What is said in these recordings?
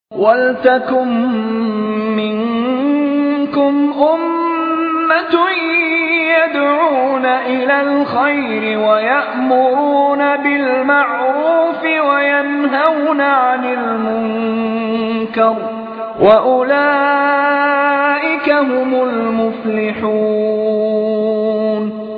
وَلْتَكُن مِّنكُمْ أُمَّةٌ يَدْعُونَ إِلَى الْخَيْرِ وَيَأْمُرُونَ بِالْمَعْرُوفِ وَيَنْهَوْنَ عَنِ الْمُنكَرِ ۚ وَأُولَٰئِكَ هُمُ الْمُفْلِحُونَ.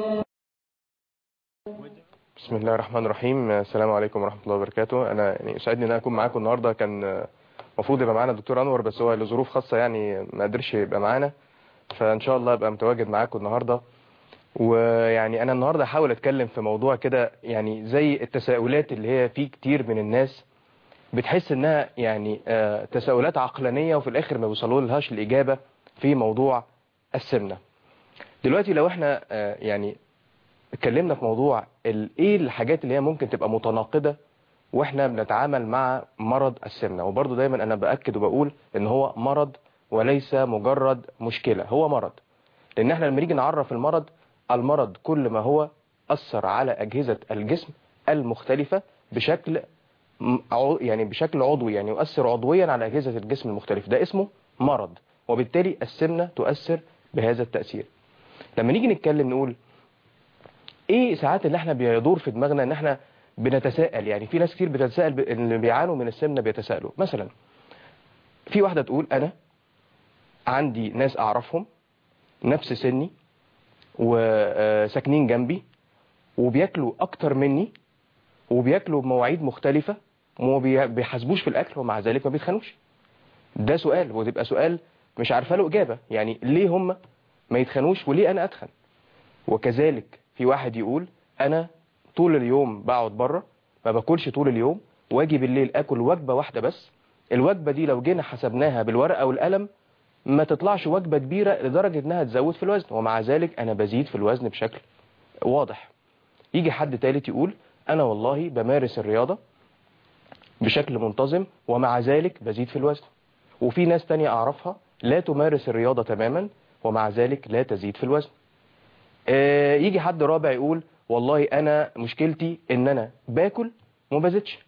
بسم الله الرحمن الرحيم. السلام عليكم ورحمة الله وبركاته. أنا يسعدني أن أكون معاكم النهاردة. كان المفروض يبقى معانا الدكتور أنور، بس هو لظروف خاصة يعني ما قدرش يبقى معانا، فإن شاء الله أبقى متواجد معاكم النهاردة. ويعني أنا النهاردة هحاول أتكلم في موضوع كده، يعني زي التساؤلات اللي هي فيه كتير من الناس بتحس إنها يعني تساؤلات عقلانية، وفي الآخر ما بيوصلوا لهاش الإجابة في موضوع السمنة. دلوقتي لو احنا يعني اتكلمنا في موضوع ايه الحاجات اللي هي ممكن تبقى متناقضة واحنا بنتعامل مع مرض السمنة، وبرضه دايما انا بأكد وبقول ان هو مرض وليس مجرد مشكلة، هو مرض. لان احنا لما نيجي نعرف المرض كل ما هو أثر على أجهزة الجسم المختلفة بشكل عضوي، يعني يؤثر عضويا على أجهزة الجسم المختلفة، ده اسمه مرض، وبالتالي السمنة تؤثر بهذا التأثير. لما نيجي نتكلم نقول ايه ساعات اللي احنا بيدور في دماغنا ان احنا بنتساءل، يعني في ناس كتير بتتساءل اللي بيعانوا من السمنة بيتساءلوا. مثلا في واحدة تقول انا عندي ناس اعرفهم نفس سني وساكنين جنبي وبياكلوا اكتر مني وبياكلوا بمواعيد مختلفة وما بيحاسبوش في الاكل ومع ذلك ما بيتخنوش. ده سؤال، وتبقى سؤال مش عارفه له اجابة، يعني ليه هم ما يتخنوش وليه انا اتخن؟ وكذلك في واحد يقول انا طول اليوم بقعد بره ما باكلش طول اليوم، واجي بالليل اكل وجبة واحدة بس، الوجبة دي لو جينا حسبناها بالورقة والقلم ما تطلعش وجبة كبيرة لدرجة انها تزود في الوزن، ومع ذلك انا بزيد في الوزن بشكل واضح. يجي حد تالت يقول انا والله بمارس الرياضة بشكل منتظم ومع ذلك بزيد في الوزن. وفي ناس تانية اعرفها لا تمارس الرياضة تماما ومع ذلك لا تزيد في الوزن. يجي حد رابع يقول والله انا مشكلتي ان انا باكل وما بزيدش.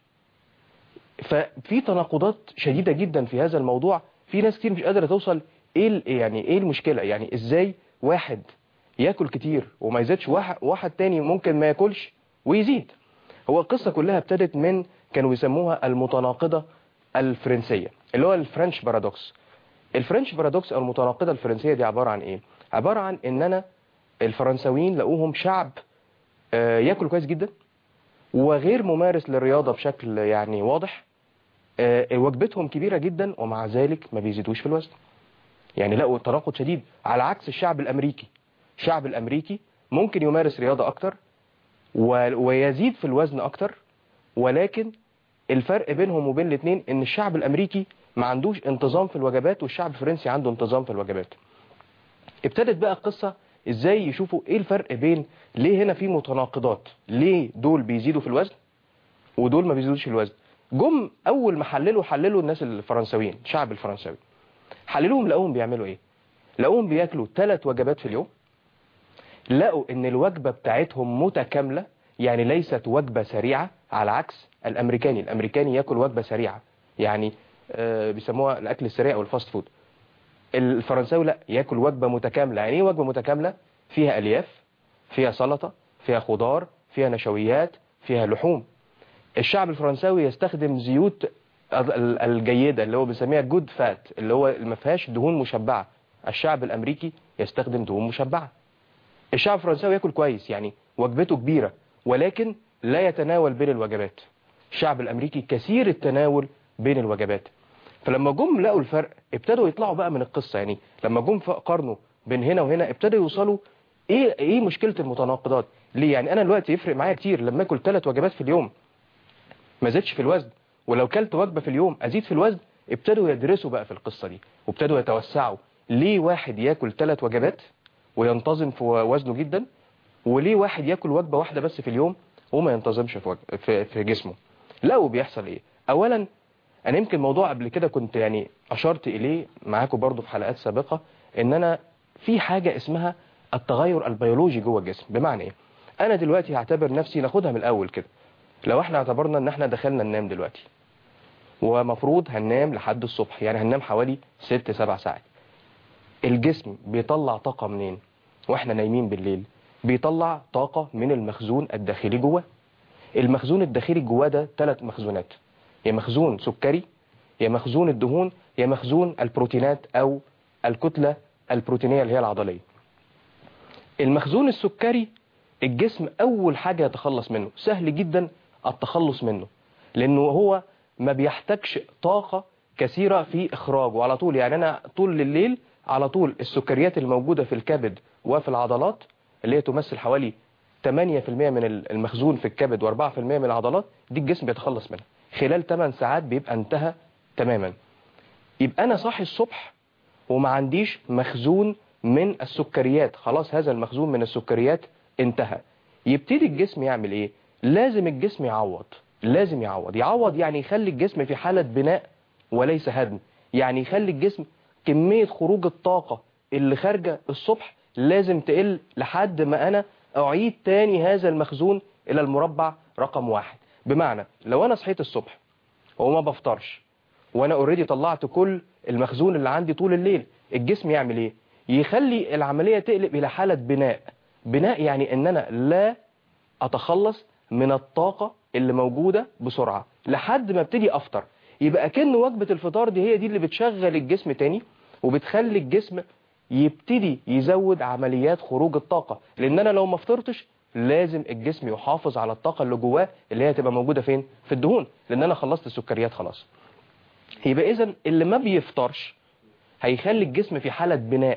ففي تناقضات شديدة جدا في هذا الموضوع. في ناس كتير مش قادرة توصل ايه المشكلة، يعني ازاي واحد ياكل كتير وما يزيدش، واحد تاني ممكن ما ياكلش ويزيد. هو القصة كلها ابتدت من كانوا بيسموها المتناقضة الفرنسية، اللي هو الفرنش بارادوكس. الفرنش بارادوكس او المتناقضة الفرنسية دي عبارة عن ايه؟ عبارة عن ان الفرنساويين لقوهم شعب ياكل كويس جدا وغير ممارس للرياضة بشكل يعني واضح، وجبتهم كبيرة جدا ومع ذلك ما بيزيدوش في الوزن. يعني لقوا تناقض شديد، على عكس الشعب الأمريكي. الشعب الأمريكي ممكن يمارس رياضة أكتر ويزيد في الوزن أكتر، ولكن الفرق بينهم وبين الاثنين ان الشعب الأمريكي ما عندوش انتظام في الوجبات والشعب الفرنسي عنده انتظام في الوجبات. ابتدت بقى القصة ازاي يشوفوا ايه الفرق بين ليه هنا في متناقضات، ليه دول بيزيدوا في الوزن ودول ما بيزيدوش في الوزن. جم اول ما حللوا الناس الفرنساويين، الشعب الفرنساوي حللوهم، لقوهم بيعملوا ايه؟ لقوهم بياكلوا 3 وجبات في اليوم. لقوا ان الوجبة بتاعتهم متكاملة، يعني ليست وجبة سريعة، على عكس الامريكاني ياكل وجبة سريعة، يعني بيسموها الاكل السريع او الفاست فود. الفرنساوي لا، ياكل وجبة متكاملة. يعني ايه وجبة متكاملة؟ فيها الياف، فيها سلطة، فيها خضار، فيها نشويات، فيها لحوم. الشعب الفرنساوي يستخدم زيوت الجيدة اللي هو بنسميها جود فات، اللي هو ما فيهاش دهون مشبعة. الشعب الامريكي يستخدم دهون مشبعة. الشعب الفرنساوي ياكل كويس، يعني وجبته كبيرة، ولكن لا يتناول بين الوجبات. الشعب الامريكي كثير التناول بين الوجبات. فلما جم لقوا الفرق ابتدوا يطلعوا بقى من القصة، يعني لما جم قارنوا بين هنا وهنا ابتدوا يوصلوا ايه مشكلة المتناقضات. ليه؟ يعني انا دلوقتي يفرق معايا كتير لما اكل 3 وجبات في اليوم ما زدش في الوزن، ولو كلت وجبة في اليوم ازيد في الوزن. ابتدوا يدرسوا بقى في القصة دي وابتدوا يتوسعوا. ليه واحد ياكل 3 وجبات وينتظم في وزنه جدا، وليه واحد ياكل وجبة واحدة بس في اليوم وما ينتظمش في جسمه؟ لقوا بيحصل ايه. اولا انا يمكن موضوع قبل كده كنت يعني اشرت اليه معاكم برضو في حلقات سابقة، ان انا في حاجة اسمها التغير البيولوجي جوه الجسم. بمعنى ايه؟ انا دلوقتي هعتبر نفسي، ناخدها من الاول كده، لو احنا اعتبرنا ان احنا دخلنا ننام دلوقتي ومفروض هننام لحد الصبح، يعني هننام حوالي 6-7 ساعات. الجسم بيطلع طاقة منين واحنا نايمين بالليل؟ بيطلع طاقة من المخزون الداخلي جواه. المخزون الداخلي جواه ده 3 مخزونات، يا مخزون سكري، يا مخزون الدهون، يا مخزون البروتينات او الكتلة البروتينية اللي هي العضلية. المخزون السكري الجسم اول حاجة يتخلص منه، سهل جدا التخلص منه، لانه هو ما بيحتاجش طاقة كثيرة في اخراجه على طول. يعني انا طول الليل على طول السكريات الموجودة في الكبد وفي العضلات اللي هي تمثل حوالي 8% من المخزون في الكبد و4% من العضلات دي الجسم بيتخلص منها خلال 8 ساعات، بيبقى انتهى تماما. يبقى انا صاحي الصبح وما عنديش مخزون من السكريات، خلاص هذا المخزون من السكريات انتهى. يبتدي الجسم يعمل ايه؟ لازم الجسم يعوض، لازم يعوض يعني يخلي الجسم في حالة بناء وليس هدم. يعني يخلي الجسم كمية خروج الطاقة اللي خارجة الصبح لازم تقل لحد ما انا اعيد تاني هذا المخزون الى المربع رقم 1. بمعنى لو انا صحيت الصبح وما بفطرش وانا اوريدي طلعت كل المخزون اللي عندي طول الليل، الجسم يعمل ايه؟ يخلي العملية تقلب الى حالة بناء يعني ان انا لا اتخلص من الطاقة اللي موجودة بسرعة لحد ما ابتدي افطر. يبقى كأن وجبة الفطار دي هي دي اللي بتشغل الجسم تاني وبتخلي الجسم يبتدي يزود عمليات خروج الطاقة. لان انا لو ما فطرتش لازم الجسم يحافظ على الطاقة اللي جواه اللي هي تبقى موجودة فين؟ في الدهون، لان انا خلصت السكريات خلاص. يبقى اذا اللي ما بيفطرش هيخلي الجسم في حالة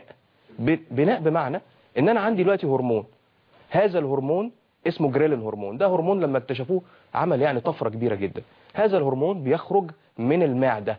بناء بمعنى ان انا عندي دلوقتي هرمون، هذا الهرمون اسمه جريلين هرمون. ده هرمون لما اكتشفوه عمل يعني طفرة كبيرة جدا. هذا الهرمون بيخرج من المعدة،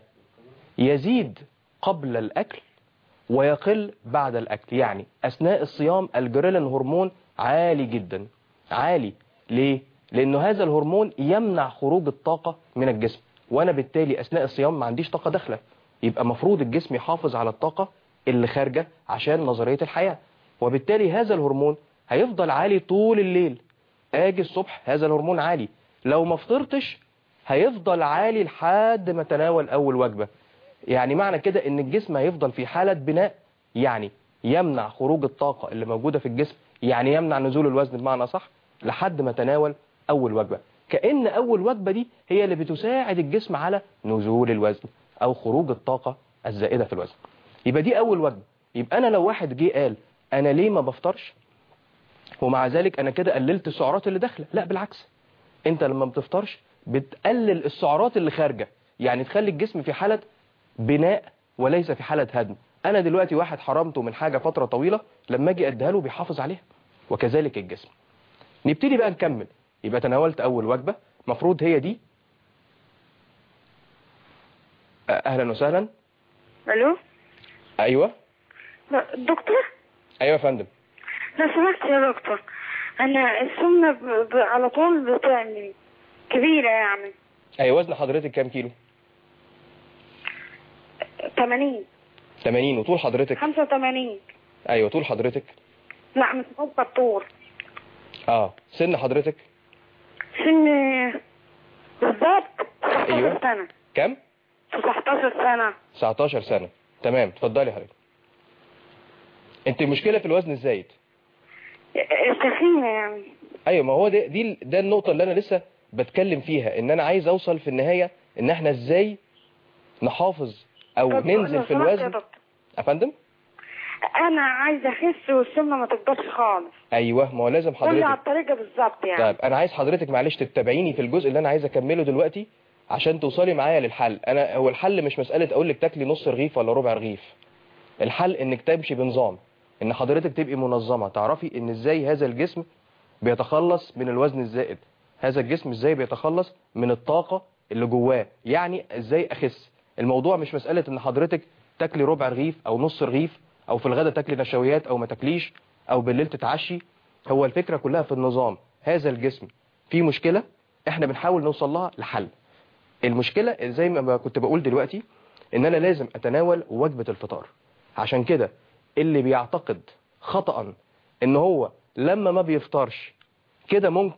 يزيد قبل الأكل ويقل بعد الأكل. يعني أثناء الصيام الجريلين هرمون عالي جدا. عالي ليه؟ لأنه هذا الهرمون يمنع خروج الطاقة من الجسم، وأنا بالتالي أثناء الصيام ما عنديش طاقة داخلة. يبقى مفروض الجسم يحافظ على الطاقة اللي خارجة عشان نظرية الحياة، وبالتالي هذا الهرمون هيفضل عالي طول الليل. اجي الصبح هذا الهرمون عالي، لو ما فطرتش هيفضل عالي لحد ما تناول اول وجبة. يعني معنى كده ان الجسم هيفضل في حالة بناء، يعني يمنع خروج الطاقة اللي موجودة في الجسم، يعني يمنع نزول الوزن بمعنى صح لحد ما تناول اول وجبة. كأن اول وجبة دي هي اللي بتساعد الجسم على نزول الوزن او خروج الطاقة الزائدة في الوزن. يبقى دي اول وجبة. يبقى انا لو واحد جه قال انا ليه ما بفطرش ومع ذلك انا كده قللت السعرات اللي داخله، لا بالعكس، انت لما بتفطرش بتقلل السعرات اللي خارجه، يعني تخلي الجسم في حالة بناء وليس في حالة هدم. انا دلوقتي واحد حرمته من حاجة فترة طويلة، لما اجي اديها له بيحافظ عليها، وكذلك الجسم. نبتدي بقى نكمل. يبقى تناولت اول وجبة، مفروض هي دي. اهلا وسهلا. الو. ايوه دكتور. ايوه يا فندم. لو سمحت يا دكتور، انا السمنه على طول بتعمل كبيره يعني. ايوه وزن حضرتك كام كيلو؟ 80. 80. وطول حضرتك؟ 85. ايوه طول حضرتك؟ لا مش فوق الطول. سن حضرتك؟ سن بالظبط 19 ايوه سنه. كم؟ 19 سنه. 19 سنة. تمام، اتفضلي يا حضرتك. انت المشكلة في الوزن الزايد؟ سخينه يعني. ايوه، ما هو ده النقطة اللي انا لسه بتكلم فيها، ان انا عايز اوصل في النهاية ان احنا ازاي نحافظ او ننزل في الوزن. يا فندم انا عايزه اخس والسمنه ما تكبرش خالص. ايوه، ما هو لازم حضرتك. قولي على الطريقه بالظبط يعني. طيب انا عايز حضرتك معلش تتابعيني في الجزء اللي انا عايز اكمله دلوقتي عشان توصلي معايا للحل. هو الحل مش مسألة اقول لك تاكلي نص رغيف ولا ربع رغيف. الحل انك تمشي بنظام، ان حضرتك تبقي منظمة، تعرفي ان ازاي هذا الجسم بيتخلص من الوزن الزائد، هذا الجسم ازاي بيتخلص من الطاقة اللي جواه، يعني ازاي اخس. الموضوع مش مسألة ان حضرتك تاكلي ربع رغيف او نص رغيف، او في الغداء تاكلي نشويات او ما تاكليش، او بالليل تتعشي. هو الفكرة كلها في النظام. هذا الجسم فيه مشكلة احنا بنحاول نوصل لها لحل. المشكلة زي ما كنت بقول دلوقتي ان انا لازم اتناول وجبة الفطار. عشان كده اللي بيعتقد خطأ ان هو لما ما بيفطرش كده ممكن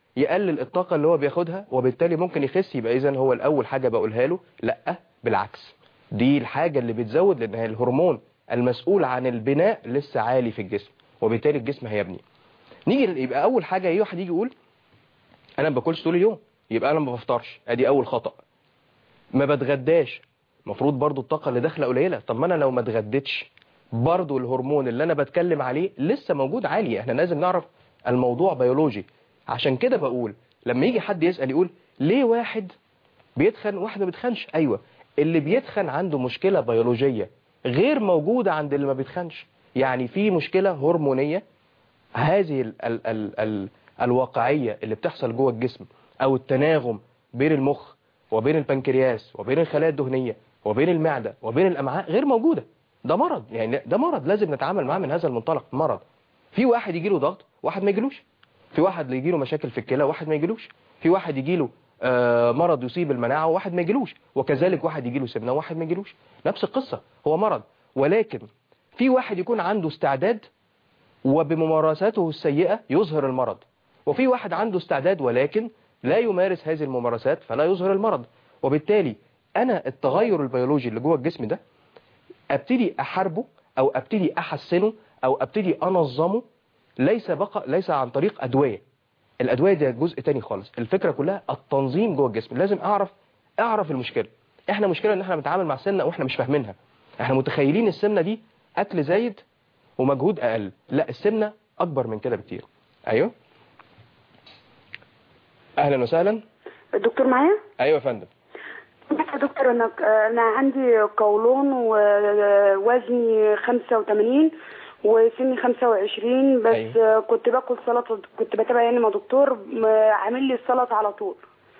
يقلل الطاقة اللي هو بياخدها وبالتالي ممكن يخس. يبقى إذن هو الأول حاجة بقولها له لأ، بالعكس، دي الحاجة اللي بتزود، لأن الهرمون المسؤول عن البناء لسه عالي في الجسم وبالتالي الجسم هيبني. نيجي يبقى أول حاجة أي واحد يجي يقول أنا ما باكلش طول اليوم، يبقى أنا ما بفطرش، أدي أول خطأ. ما بتغداش، المفروض برضو الطاقة اللي داخله قليلة. طب ما أنا لو ما اتغديتش برضو الهرمون اللي أنا بتكلم عليه لسه موجود عالي. احنا لازم نعرف الموضوع بيولوجي. عشان كده بقول لما يجي حد يسأل يقول ليه واحد بيتخن واحد ما بيتخنش؟ أيوة، اللي بيتخن عنده مشكلة بيولوجية غير موجودة عند اللي ما بيتخنش. يعني في مشكلة هرمونية، هذه الواقعية اللي بتحصل جوه الجسم، أو التناغم بين المخ وبين البنكرياس وبين الخلايا الدهنية وبين المعدة وبين الأمعاء غير موجودة. ده مرض، يعني ده مرض لازم نتعامل معاه من هذا المنطلق. مرض. في واحد يجيله ضغط واحد ما يجيلوش، في واحد يجيله مشاكل في الكلى واحد ما يجيلوش، في واحد يجيله مرض يصيب المناعة وواحد ما يجيلوش، وكذلك واحد يجيله سمنة وواحد ما يجيلوش. نفس القصة، هو مرض. ولكن في واحد يكون عنده استعداد وبممارساته السيئة يظهر المرض، وفي واحد عنده استعداد ولكن لا يمارس هذه الممارسات فلا يظهر المرض. وبالتالي أنا التغير البيولوجي اللي جوه الجسم ده أبتدي أحاربه أو أبتدي أحسنه أو أبتدي أنظمه، ليس عن طريق أدوية. الأدوية دي جزء تاني خالص. الفكرة كلها التنظيم جوه الجسم. لازم أعرف المشكلة. إحنا مشكلة إن إحنا بنتعامل مع السمنة وإحنا مش فاهمينها. إحنا متخيلين السمنة دي أكل زايد ومجهود أقل. لا، السمنة أكبر من كده بكتير. أيوه، أهلا وسهلا. الدكتور معايا؟ أيوه يا فندم. يا دكتور أنا عندي قولون ووزني 85 وسني 25 بس. أيوه. كنت باكل سلطة، كنت بتابع يعني مع دكتور عامل لي السلطة على طول.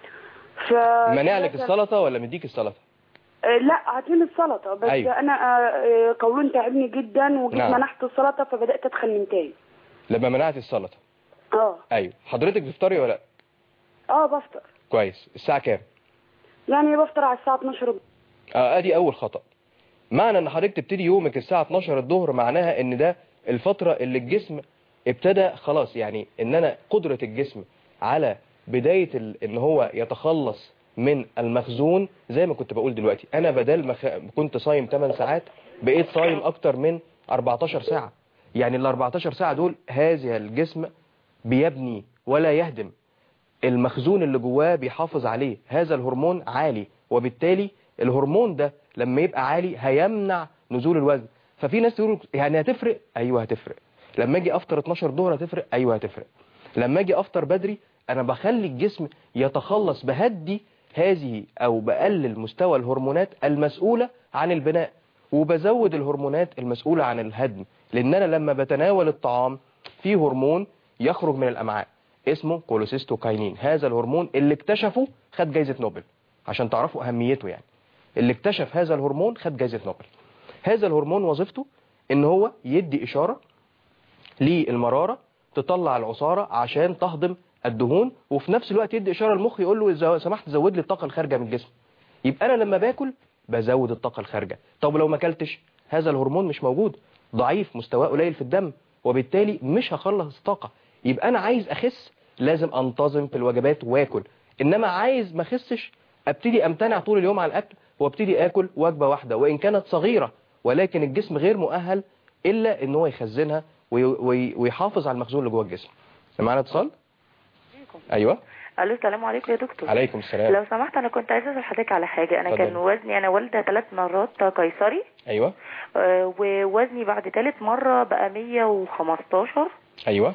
منع لك السلطة ولا مديك السلطة؟ لا، عاطيني السلطة بس. أيوه. أنا قولون تعبني جدا وجيت نعم. منحت السلطة فبدأت أتخن من تاني لما منعت السلطة. أيوه. حضرتك بتفطري ولا لا؟ بفطر. كويس. الساعة كام؟ يعني بفطر على الساعة 12. ادي اول خطأ. معنى ان حضرتك تبتدي يومك الساعة 12 الظهر معناها ان ده الفترة اللي الجسم ابتدى خلاص، يعني ان انا قدرة الجسم على بداية ان هو يتخلص من المخزون. زي ما كنت بقول دلوقتي، انا بدل ما كنت صايم 8 ساعات بقيت صايم اكتر من 14 ساعة. يعني ال 14 ساعة دول هذا الجسم بيبني ولا يهدم. المخزون اللي جواه بيحافظ عليه. هذا الهرمون عالي، وبالتالي الهرمون ده لما يبقى عالي هيمنع نزول الوزن. ففي ناس تقول يعني هتفرق. ايوه هتفرق. لما اجي افطر 12 ظهر هتفرق. ايوه هتفرق. لما اجي افطر بدري انا بخلي الجسم يتخلص، بهدي هذه او بقلل مستوى الهرمونات المسؤولة عن البناء وبزود الهرمونات المسؤولة عن الهدم. لان انا لما بتناول الطعام في هرمون يخرج من الامعاء اسمه كولوسيستوكاينين. هذا الهرمون اللي اكتشفه خد جايزة نوبل، عشان تعرفوا أهميته. يعني اللي اكتشف هذا الهرمون خد جايزة نوبل. هذا الهرمون وظيفته ان هو يدي إشارة للمرارة تطلع العصارة عشان تهضم الدهون، وفي نفس الوقت يدي إشارة المخ يقول له إذا سمحت زود لي الطاقة الخارجة من الجسم. يبقى أنا لما باكل بزود الطاقة الخارجة. طب لو ما اكلتش هذا الهرمون مش موجود، ضعيف، مستواه قليل في الدم، وبالتالي مش هخلص طاقة. يبقى أنا عايز أخس لازم أنتظم في الوجبات واكل. إنما عايز ما أخسش أبتدي أمتنع طول اليوم على الأكل وابتدي أكل وجبة واحدة وإن كانت صغيرة، ولكن الجسم غير مؤهل إلا إن هو يخزنها ويحافظ على المخزون اللي جوه الجسم. معانا اتصال؟ أيوه. الو، السلام عليكم يا دكتور. عليكم السلام. لو سمحت انا كنت عايزه اسال حضرتك على حاجه. انا كان وزني، انا والده 3 مرات قيصري. ايوه. ووزني بعد ثالث مره بقى 115. ايوه.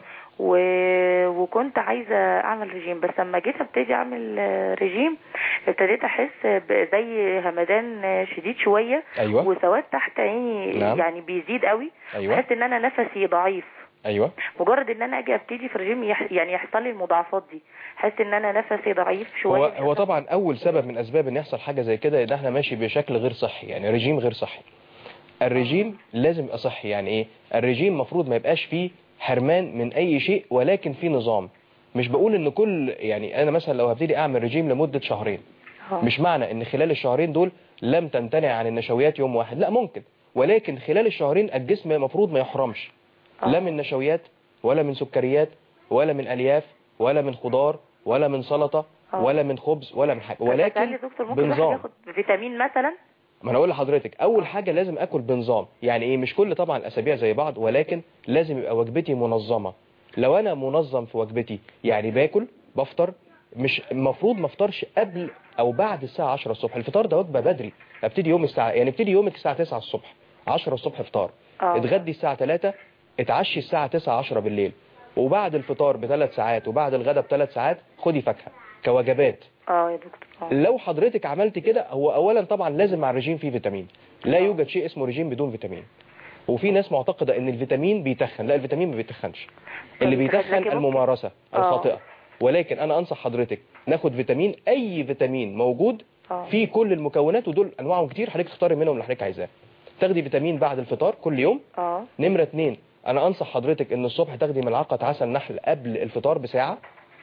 وكنت عايزه اعمل رجيم، بس لما جيت ابتدي اعمل رجيم ابتديت احس زي همدان شديد شويه. أيوة. وسواد تحت عيني. نعم. يعني بيزيد قوي. أيوة. بحس ان انا نفسي ضعيف. ايوه. مجرد ان انا اجي ابتدي في الرجيم يعني يحصل لي المضاعفات دي، حاسس ان انا نفسي ضعيف شويه. هو طبعا اول سبب من اسباب ان يحصل حاجه زي كده ان احنا ماشي بشكل غير صحي، يعني رجيم غير صحي. الرجيم لازم يبقى صحي. يعني ايه الرجيم؟ مفروض ما يبقاش فيه حرمان من اي شيء، ولكن فيه نظام. مش بقول ان يعني انا مثلا لو هبتدي اعمل رجيم لمده شهرين، مش معنى ان خلال الشهرين دول لم تمتنع عن النشويات يوم واحد، لا ممكن، ولكن خلال الشهرين الجسم مفروض ما يحرمش لا من نشويات ولا من سكريات ولا من الياف ولا من خضار ولا من سلطه ولا من خبز ولا من حاجه، ولكن بنظام. ياخد فيتامين مثلا؟ ما انا اقول لحضرتك اول حاجه لازم اكل بنظام. يعني ايه؟ مش كل طبعا الاسابيع زي بعض، ولكن لازم يبقى وجبتي منظمه. لو انا منظم في وجبتي، يعني باكل بفطر، مش المفروض ما افطرش قبل او بعد الساعه 10 الصبح. الفطار ده وجبه بدري، ابتدي يوم الساعه، يعني ابتدي يومك الساعه 9 الصبح، 10 الصبح فطار، اتغدي الساعه 3، اتعشي الساعه 9 10 بالليل، وبعد الفطار ب3 ساعات وبعد الغداء ب3 ساعات خدي فاكهه كوجبات. يا دكتور. لو حضرتك عملت كده، هو اولا طبعا لازم مع الرجيم فيه فيتامين، لا يوجد شيء اسمه رجيم بدون فيتامين. وفي ناس معتقده ان الفيتامين بيتخن، لا الفيتامين ما بيتخنش، اللي بيتخن الممارسه الخاطئه. ولكن انا انصح حضرتك ناخد فيتامين، اي فيتامين موجود في كل المكونات، ودول انواعهم كتير، حضرتك تختاري منهم اللي حضرتك عايزاه. تاخدي فيتامين بعد الفطار كل يوم. نمره 2، انا انصح حضرتك ان الصبح تاخدي ملعقه عسل نحل قبل الفطار بساعه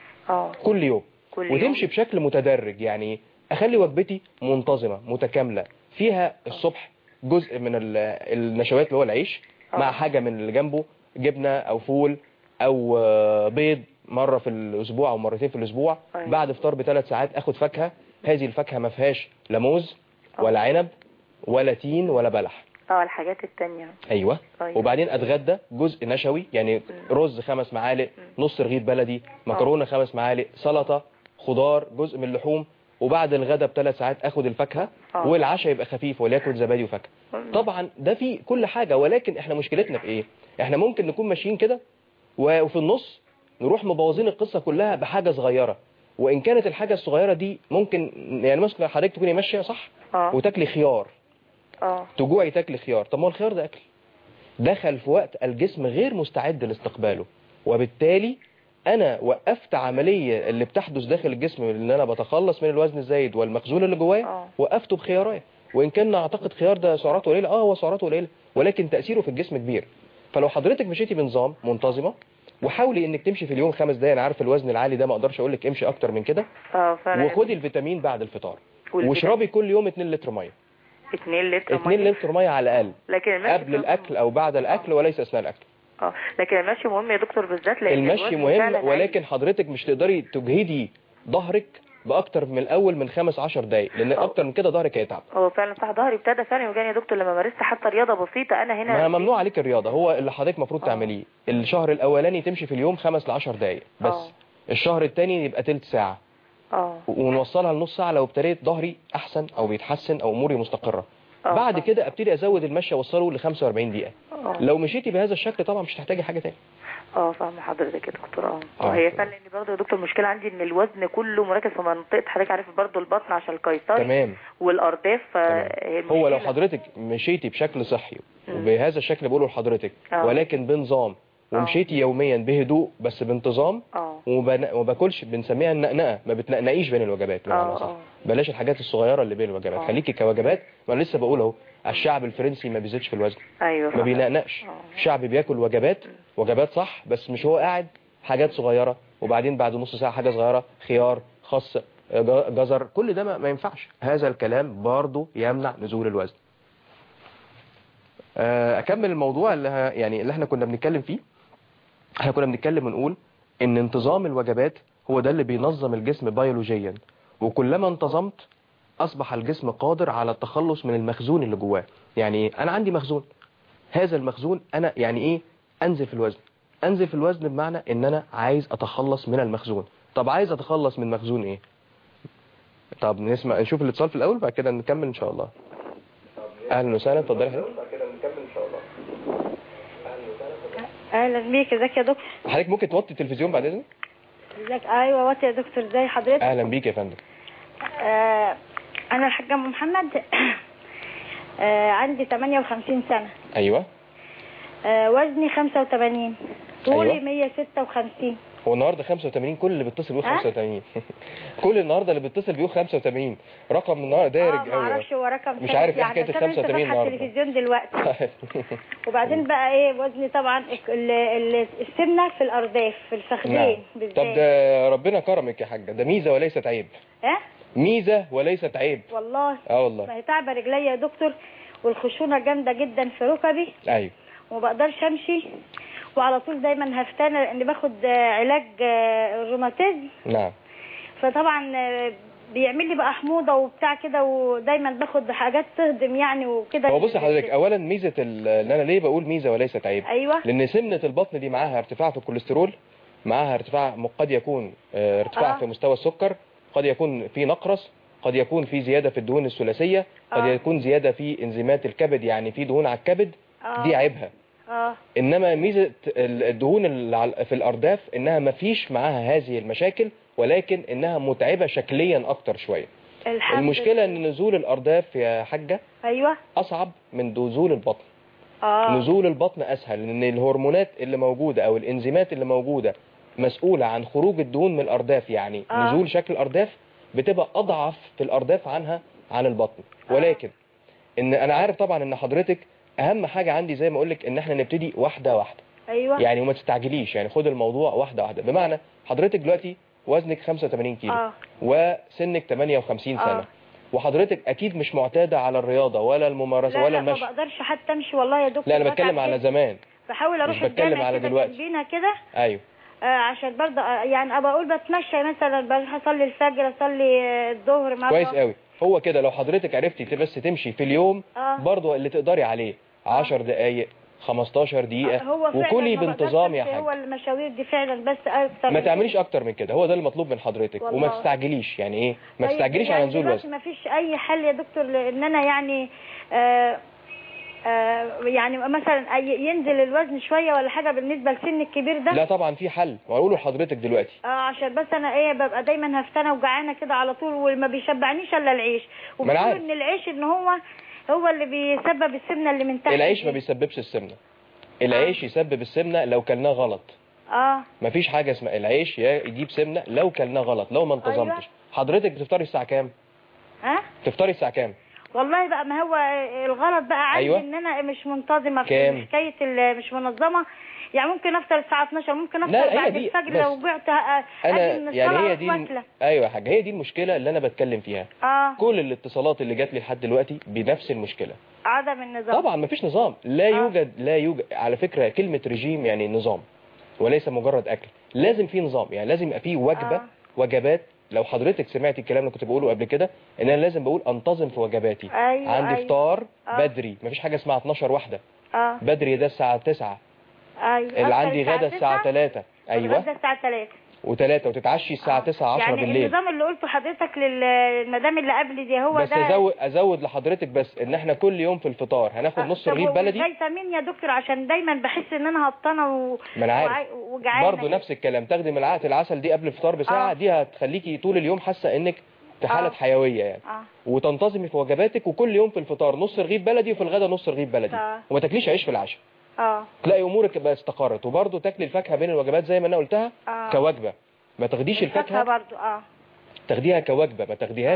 كل يوم، وتمشي بشكل متدرج. يعني اخلي وجبتي منتظمه متكامله، فيها الصبح جزء من النشويات اللي هو العيش، مع حاجه من اللي جنبه، جبنه او فول او بيض مره في الاسبوع او مرتين في الاسبوع. بعد فطار ب3 ساعات اخد فاكهه، هذه الفاكهه ما فيهاش لا موز ولا عنب ولا تين ولا بلح، الحاجات التانية. ايوه. وبعدين اتغدى جزء نشوي، يعني رز 5 معالق، نص رغيف بلدي، مكرونه 5 معالق، سلطه، خضار، جزء من اللحوم. وبعد الغداء ب3 ساعات اخد الفاكهه، والعشاء يبقى خفيف وليكن زبادي وفاكهه. طبعا ده في كل حاجه، ولكن احنا مشكلتنا في ايه؟ احنا ممكن نكون ماشيين كده وفي النص نروح مبوظين القصه كلها بحاجه صغيره، وان كانت الحاجه الصغيره دي ممكن، يعني مثلا حضرتك تكوني ماشيه صح وتاكلي خيار، تجوعي تاكلي خيار، طب ما الخيار ده اكل دخل في وقت الجسم غير مستعد لاستقباله، وبالتالي انا وقفت عمليه اللي بتحدث داخل الجسم ان انا بتخلص من الوزن الزايد والمخزون اللي جوايا، وقفته بخيارايه. وان كان اعتقد خيار ده سعراته قليله، هو سعراته قليله، ولكن تاثيره في الجسم كبير. فلو حضرتك مشيتي بنظام منتظمه، وحاولي انك تمشي في اليوم 5 دقايق، انا عارف الوزن العالي ده ما اقدرش اقول لك امشي اكتر من كده، وخدي الفيتامين بعد الفطار، واشربي كل يوم 2 لتر ميه. 2 لتر ميه على الاقل، لكن قبل الاكل او بعد الاكل وليس اثناء الاكل. لكن المشي مهم يا دكتور بالذات، لان المشي مهم، ولكن حضرتك مش تقدري تجهدي ظهرك باكتر من الاول من 15 دقايق، لان اكتر من كده ظهرك هيتعب. هو فعلا صح، ظهري ابتدى فعلا يوجعني يا دكتور لما مارست حتى رياضه بسيطه. انا هنا ممنوع عليك الرياضه، هو اللي حضرتك المفروض تعمليه الشهر الاولاني تمشي في اليوم 5 ل 10 دقايق بس. الشهر الثاني يبقى تلت ساعه، ونوصلها لنص ساعه لو ابتديت ظهري احسن او بيتحسن او اموري مستقره. بعد كده ابتدي ازود المشي اوصله ل 45 دقيقه. لو مشيتي بهذا الشكل طبعا مش هتحتاجي حاجه تاني. فاهم حضرتك يا دكتور. وهي فعلا ان برضه يا دكتور المشكله عندي ان الوزن كله مركز في منطقه، حضرتك عارف برضه البطن عشان القيصري تمام والارداف. هو لو حضرتك مشيتي بشكل صحي وبهذا الشكل بقوله لحضرتك، ولكن بنظام، ومشيتي يوميا بهدوء بس بانتظام، وما باكلش، بنسميها النقنقه، ما بتنقنقيش بين الوجبات بمعنى صح. بلاش الحاجات الصغيره اللي بين الوجبات، خليكي كوجبات. ما لسه بقول اهو، الشعب الفرنسي ما بيزيدش في الوزن، ما بينقنقش. الشعب بياكل وجبات صح، بس مش هو قاعد حاجات صغيره، وبعدين بعد نص ساعه حاجه صغيره، خيار، خس، جزر، كل ده ما ينفعش. هذا الكلام برضه يمنع نزول الوزن. اكمل الموضوع اللي احنا كنا بنتكلم فيه. احنا كنا بنتكلم ونقول ان انتظام الوجبات هو ده اللي بينظم الجسم بيولوجيا، وكلما انتظمت اصبح الجسم قادر على التخلص من المخزون اللي جواه. يعني انا عندي مخزون، هذا المخزون انا يعني ايه؟ انزل في الوزن. انزل في الوزن بمعنى ان انا عايز اتخلص من المخزون. طب عايز اتخلص من مخزون ايه؟ طب نشوف الاتصال في الاول بعد كده نكمل ان شاء الله. اهلا وسهلا، اتفضلي حضرتك. بعد كده نكمل ان شاء الله. اهلا بيك، ازيك يا دكتور؟ حضرتك ممكن توطي التلفزيون بعد اذنك؟ ازيك؟ ايوه وطي يا دكتور. ازي حضرتك؟ اهلا بيك يا فندم. انا الحاجه ام محمد. عندي 58 سنه. ايوه. وزني 85، طولي أيوة. 156. هو النهارده 85 كل اللي بيتصل بيقول 85. كل النهارده اللي بيتصل بيقول 85 رقم النهارده دارج قوي. ما اعرفش هو رقم مش عارف ايه حكايه ال 85 النهارده. التلفزيون دلوقتي. وبعدين بقى ايه وزني طبعا السمنه في الارداف في الفخذين بالذات. طب ده ربنا كرمك يا حاجه، ده ميزه وليست عيب. ميزه وليست عيب والله. والله. ما هي تعبه رجليا يا دكتور، والخشونه جامده جدا في ركبي. ايوه. وما بقدرش امشي، وعلى طول دايما هفتانه لان باخد علاج روماتيزم. نعم. فطبعا بيعمل لي بقى حموضه وبتاع كده، ودايما باخد حاجات تهضم يعني وكده. هو بص حضرتك، اولا ميزه ان انا ليه بقول ميزه وليست عيب؟ ايوه. لان سمنه البطن دي معاها ارتفاع في الكوليسترول، معاها ارتفاع قد يكون ارتفاع في مستوى السكر، قد يكون في نقرس، قد يكون في زياده في الدهون الثلاثيه، قد يكون زياده في انزيمات الكبد، يعني في دهون على الكبد. دي عيبها. انما ميزه الدهون اللي في الارداف انها ما فيش معاها هذه المشاكل، ولكن انها متعبه شكليا اكتر شويه. المشكله ان نزول الارداف يا حاجه ايوه اصعب من نزول البطن. نزول البطن اسهل لان الهرمونات اللي موجوده او الانزيمات اللي موجوده مسؤوله عن خروج الدهون من الارداف، يعني نزول شكل الارداف بتبقى اضعف في الارداف عن البطن. ولكن ان انا عارف طبعا ان حضرتك اهم حاجه عندي زي ما اقول لك ان احنا نبتدي واحده واحده. ايوه. يعني وما تستعجليش، يعني خد الموضوع واحده واحده. بمعنى حضرتك دلوقتي وزنك 85 كيلو وسنك 58 سنه، وحضرتك اكيد مش معتاده على الرياضه ولا الممارسه لا ولا لا المشي. ما بقدرش حتى امشي والله يا دكتور. لا انا بتكلم على زمان، بحاول اروح مش بتكلم على دلوقتي. كده. ايوه. عشان برضه يعني ابقى اقول بتمشى مثلا، بروح اصلي الفجر، اصلي الظهر مره. كويس قوي. هو كده لو حضرتك عرفتي بس تمشي في اليوم برضه اللي تقدري عليه 10 دقائق 15 دقيقة وكلي بانتظام يا حاج. هو المشاوير دي فعلا بس اكتر ما تعمليش اكتر من كده، هو ده المطلوب من حضرتك. وما تستعجليش، يعني ايه ما تستعجليش على نزول الوزن. ما فيش اي حل يا دكتور ان انا يعني يعني مثلا ينزل الوزن شويه ولا حاجه بالنسبه لسن الكبير ده؟ لا طبعا في حل واقوله لحضرتك دلوقتي. عشان بس انا ببقى دايما هفتانه وجعانه كده على طول، وما بيشبعنيش الا العيش، وبيقولوا ان العيش ان هو اللي بيسبب السمنه اللي من تحت. العيش ما بيسببش السمنه. العيش يسبب السمنه لو كلناه غلط. مفيش حاجه اسمها العيش يجيب سمنه لو كلناه غلط، لو ما انتظمتش. حضرتك بتفطري الساعه كام؟ تفطري الساعه كام؟ والله بقى ما هو الغلط بقى عندي ان انا مش منتظمه في حكايه مش منظمه. يعني ممكن افطر الساعه 12، ممكن افطر بعد الفجر لو جعت انا يعني هي دي ايوه يا حاجه، هي دي المشكله اللي انا بتكلم فيها. كل الاتصالات اللي جات لي لحد دلوقتي بنفس المشكله، عدم النظام. طبعا مفيش نظام. لا يوجد على فكره كلمه رجيم يعني نظام وليس مجرد اكل. لازم في نظام، يعني لازم يبقى في وجبات. لو حضرتك سمعتي الكلام اللي كنت بقوله قبل كده ان انا لازم بقول انتظم في وجباتي. عندي فطار بدري، مفيش حاجه اسمها 12 واحده. بدري ده الساعه 9. اللي عندي غدا الساعه 3. ايوه غدا الساعه 3 و3 وتتعشي الساعه 9 10 بالليل. يعني النظام اللي قلته حضرتك للمدام اللي قبل دي هو بس ده. بس ازود لحضرتك بس ان احنا كل يوم في الفطار هناخد نص رغيف بلدي. فيتامين يا دكتور عشان دايما بحس ان انا هبطانه وجعانه. برضه نفس الكلام، تاخدي ملعقه العسل دي قبل الفطار بساعه. دي هتخليكي طول اليوم حاسه انك في حاله حيويه يعني. وتنتظمي في وجباتك، وكل يوم في الفطار نص رغيف بلدي وفي الغداء نص رغيف بلدي. وما تاكليش عيش في العشاء. تلاقي امورك بقى استقرت. وبرضه تاكلي الفاكهه بين الوجبات زي ما انا قلتها كوجبه. ما تاخديش الفاكهه برضه تاخديها كوجبه، ما تاخديهاش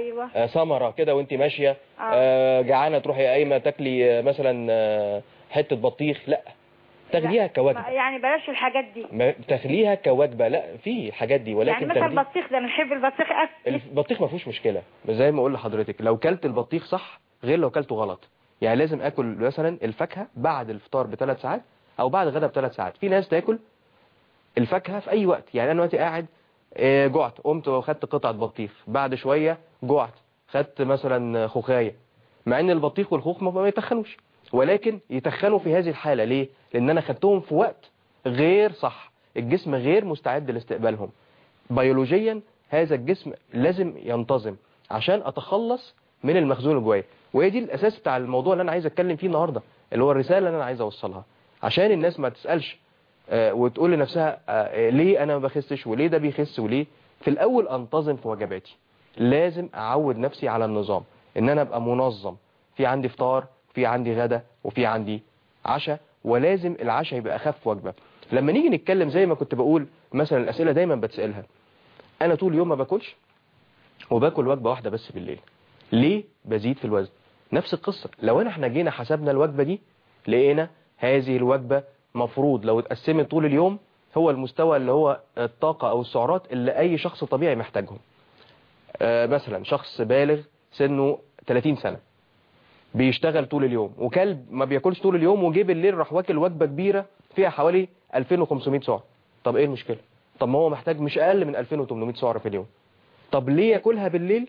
ثمره كده وانت ماشيه. جعانه تروحي قايمه تاكلي مثلا حته بطيخ. لا، تاخديها كوجبه. يعني بلاش الحاجات دي، تاخليها كوجبه. لا في الحاجات دي، ولكن يعني مثلا البطيخ ده انا بحب البطيخ البطيخ ما فيهوش مشكله. بس زي ما اقول لحضرتك لو كلت البطيخ صح غير لو كلته غلط. يعني لازم اكل مثلا الفاكهه بعد الفطار ب3 ساعات او بعد الغداء ب3 ساعات. في ناس تاكل الفاكهه في اي وقت. يعني انا دلوقتي قاعد جعت قمت وخدت قطعه بطيخ، بعد شويه جعت خدت مثلا خوخايه. مع ان البطيخ والخوخ ما يتخنوش، ولكن يتخنوا في هذه الحاله. ليه؟ لان انا خدتهم في وقت غير صح، الجسم غير مستعد لاستقبالهم. بيولوجيا هذا الجسم لازم ينتظم عشان اتخلص من المخزون اللي جوايا. وهي دي الاساس بتاع الموضوع اللي انا عايز اتكلم فيه النهارده، اللي هو الرساله اللي انا عايز اوصلها، عشان الناس ما تسالش وتقول لنفسها ليه انا ما بخسش وليه ده بيخس وليه. في الاول انتظم في وجباتي. لازم اعود نفسي على النظام، ان انا ابقى منظم. في عندي فطار، في عندي غدا، وفي عندي عشاء. ولازم العشاء يبقى اخف وجبه. لما نيجي نتكلم زي ما كنت بقول مثلا الاسئله دايما بتسالها، انا طول اليوم ما باكلش وباكل وجبه واحده بس بالليل، ليه بزيد في الوزن؟ نفس القصه. لو احنا جينا حسبنا الوجبه دي لقينا هذه الوجبه مفروض لو اتقسمت طول اليوم هو المستوى اللي هو الطاقه او السعرات اللي اي شخص طبيعي محتاجهم. مثلا شخص بالغ سنه 30 سنه بيشتغل طول اليوم، وكلب ما بياكلش طول اليوم وجه بالليل راح واكل وجبه كبيره فيها حوالي 2500 سعر، طب ايه المشكله؟ طب ما هو محتاج مش اقل من 2800 سعر في اليوم، طب ليه ياكلها بالليل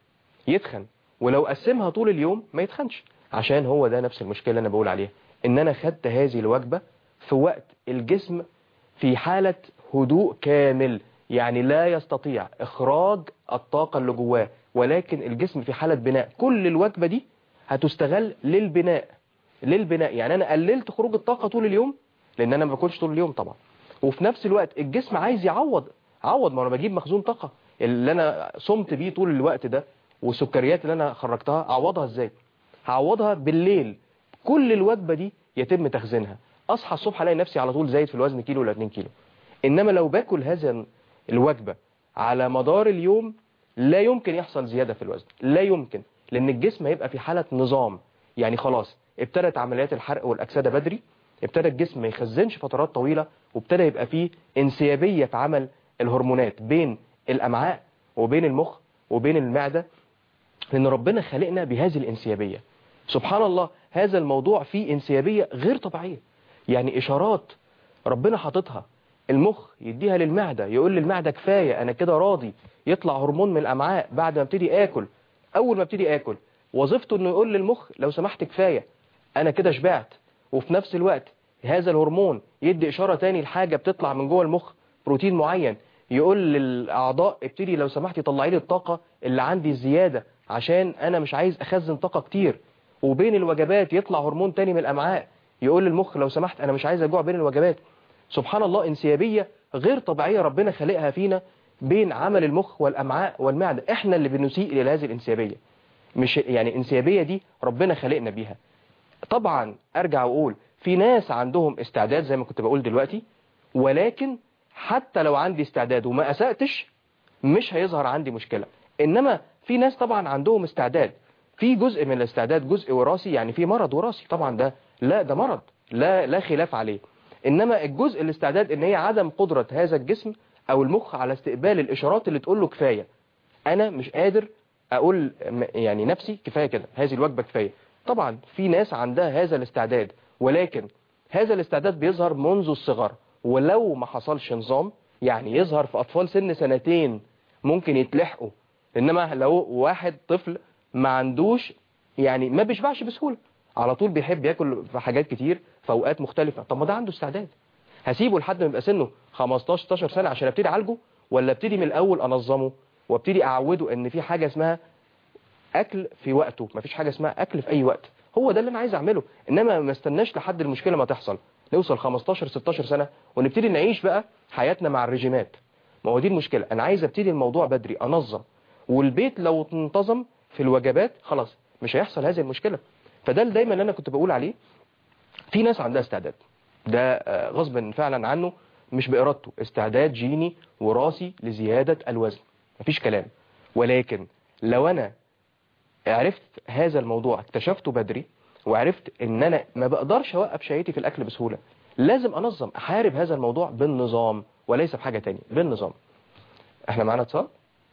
يتخن ولو قسمها طول اليوم ما يتخنش؟ عشان هو ده نفس المشكله اللي انا بقول عليها، ان انا خدت هذه الوجبه في وقت الجسم في حاله هدوء كامل، يعني لا يستطيع اخراج الطاقه اللي جواه، ولكن الجسم في حاله بناء. كل الوجبه دي هتستغل للبناء، يعني انا قللت خروج الطاقه طول اليوم لان انا ما باكلش طول اليوم طبعا، وفي نفس الوقت الجسم عايز يعوض، ما انا بجيب مخزون طاقه اللي انا صمت بيه طول الوقت ده والسكريات اللي انا خرجتها اعوضها ازاي؟ هعوضها بالليل. كل الوجبه دي يتم تخزينها، اصحى الصبح الاقي نفسي على طول زايد في الوزن كيلو ولا 2 كيلو. انما لو باكل هذا الوجبه على مدار اليوم لا يمكن يحصل زياده في الوزن، لا يمكن، لان الجسم هيبقى في حاله نظام، يعني خلاص ابتدت عمليات الحرق والاكسده بدري، ابتدى الجسم ما يخزنش فترات طويله، وابتدى يبقى فيه انسيابيه في عمل الهرمونات بين الامعاء وبين المخ وبين المعده، لان ربنا خلقنا بهذه الانسيابيه. سبحان الله، هذا الموضوع فيه انسيابيه غير طبيعيه، يعني اشارات ربنا حاططها، المخ يديها للمعده، يقول للمعده كفايه انا كده راضي، يطلع هرمون من الامعاء بعد ما ابتدي اكل. اول ما ابتدي اكل وظيفته انه يقول للمخ لو سمحت كفايه انا كده شبعت، وفي نفس الوقت هذا الهرمون يدي اشاره تاني لحاجه بتطلع من جوه المخ، بروتين معين، يقول للاعضاء ابتدي لو سمحتي طلعي لي الطاقه اللي عندي الزياده عشان انا مش عايز اخزن طاقه كتير. وبين الوجبات يطلع هرمون تاني من الامعاء يقول للمخ لو سمحت انا مش عايز اجوع بين الوجبات. سبحان الله، انسيابيه غير طبيعيه ربنا خلقها فينا بين عمل المخ والامعاء والمعده، احنا اللي بنسيء الى هذه الانسيابيه، مش يعني الانسيابيه دي ربنا خلقنا بيها. طبعا ارجع واقول في ناس عندهم استعداد زي ما كنت بقول دلوقتي، ولكن حتى لو عندي استعداد وما اسأتش مش هيظهر عندي مشكلة. انما في ناس طبعا عندهم استعداد، في جزء من الاستعداد جزء وراثي، يعني في مرض وراثي طبعا، ده مرض لا خلاف عليه. انما الجزء الاستعداد ان هي عدم قدرة هذا الجسم او المخ على استقبال الاشارات اللي تقول له كفاية، انا مش قادر اقول يعني نفسي كفاية كده، هذه الوجبة كفاية. طبعا في ناس عندها هذا الاستعداد، ولكن هذا الاستعداد بيظهر منذ الصغر، ولو ما حصلش نظام يعني يظهر في أطفال سن 2 ممكن يتلحقوا. إنما لو واحد طفل ما عندوش يعني ما بيشبعش بسهولة، على طول بيحب ياكل في حاجات كتير في أوقات مختلفة، طب ما ده عنده استعداد، هسيبه لحد ما يبقى سنه 15-16 سنة عشان ابتدي أعالجه، ولا ابتدي من الأول أنظمه وابتدي أعوده إن في حاجة اسمها أكل في وقته، ما فيش حاجة اسمها أكل في أي وقت. هو ده اللي أنا عايز أعمله، إنما ما استناش لحد المشكلة ما تحصل، نوصل 15-16 سنة ونبتدي نعيش بقى حياتنا مع الرجيمات. ما هو دي المشكلة، أنا عايز ابتدي الموضوع بدري، أنظم، والبيت لو انتظم في الوجبات خلاص مش هيحصل هذه المشكلة. فده اللي دايما أنا كنت بقول عليه، في ناس عندها استعداد، ده غصب فعلا عنه مش بإرادته، استعداد جيني وراثي لزيادة الوزن، مفيش كلام. ولكن لو أنا عرفت هذا الموضوع، اكتشفته بدري، وعرفت ان انا ما بقدرش اوقف شهيتي في الاكل بسهولة، لازم انظم، احارب هذا الموضوع بالنظام وليس بحاجة تانية، بالنظام. احنا معانا اتصال.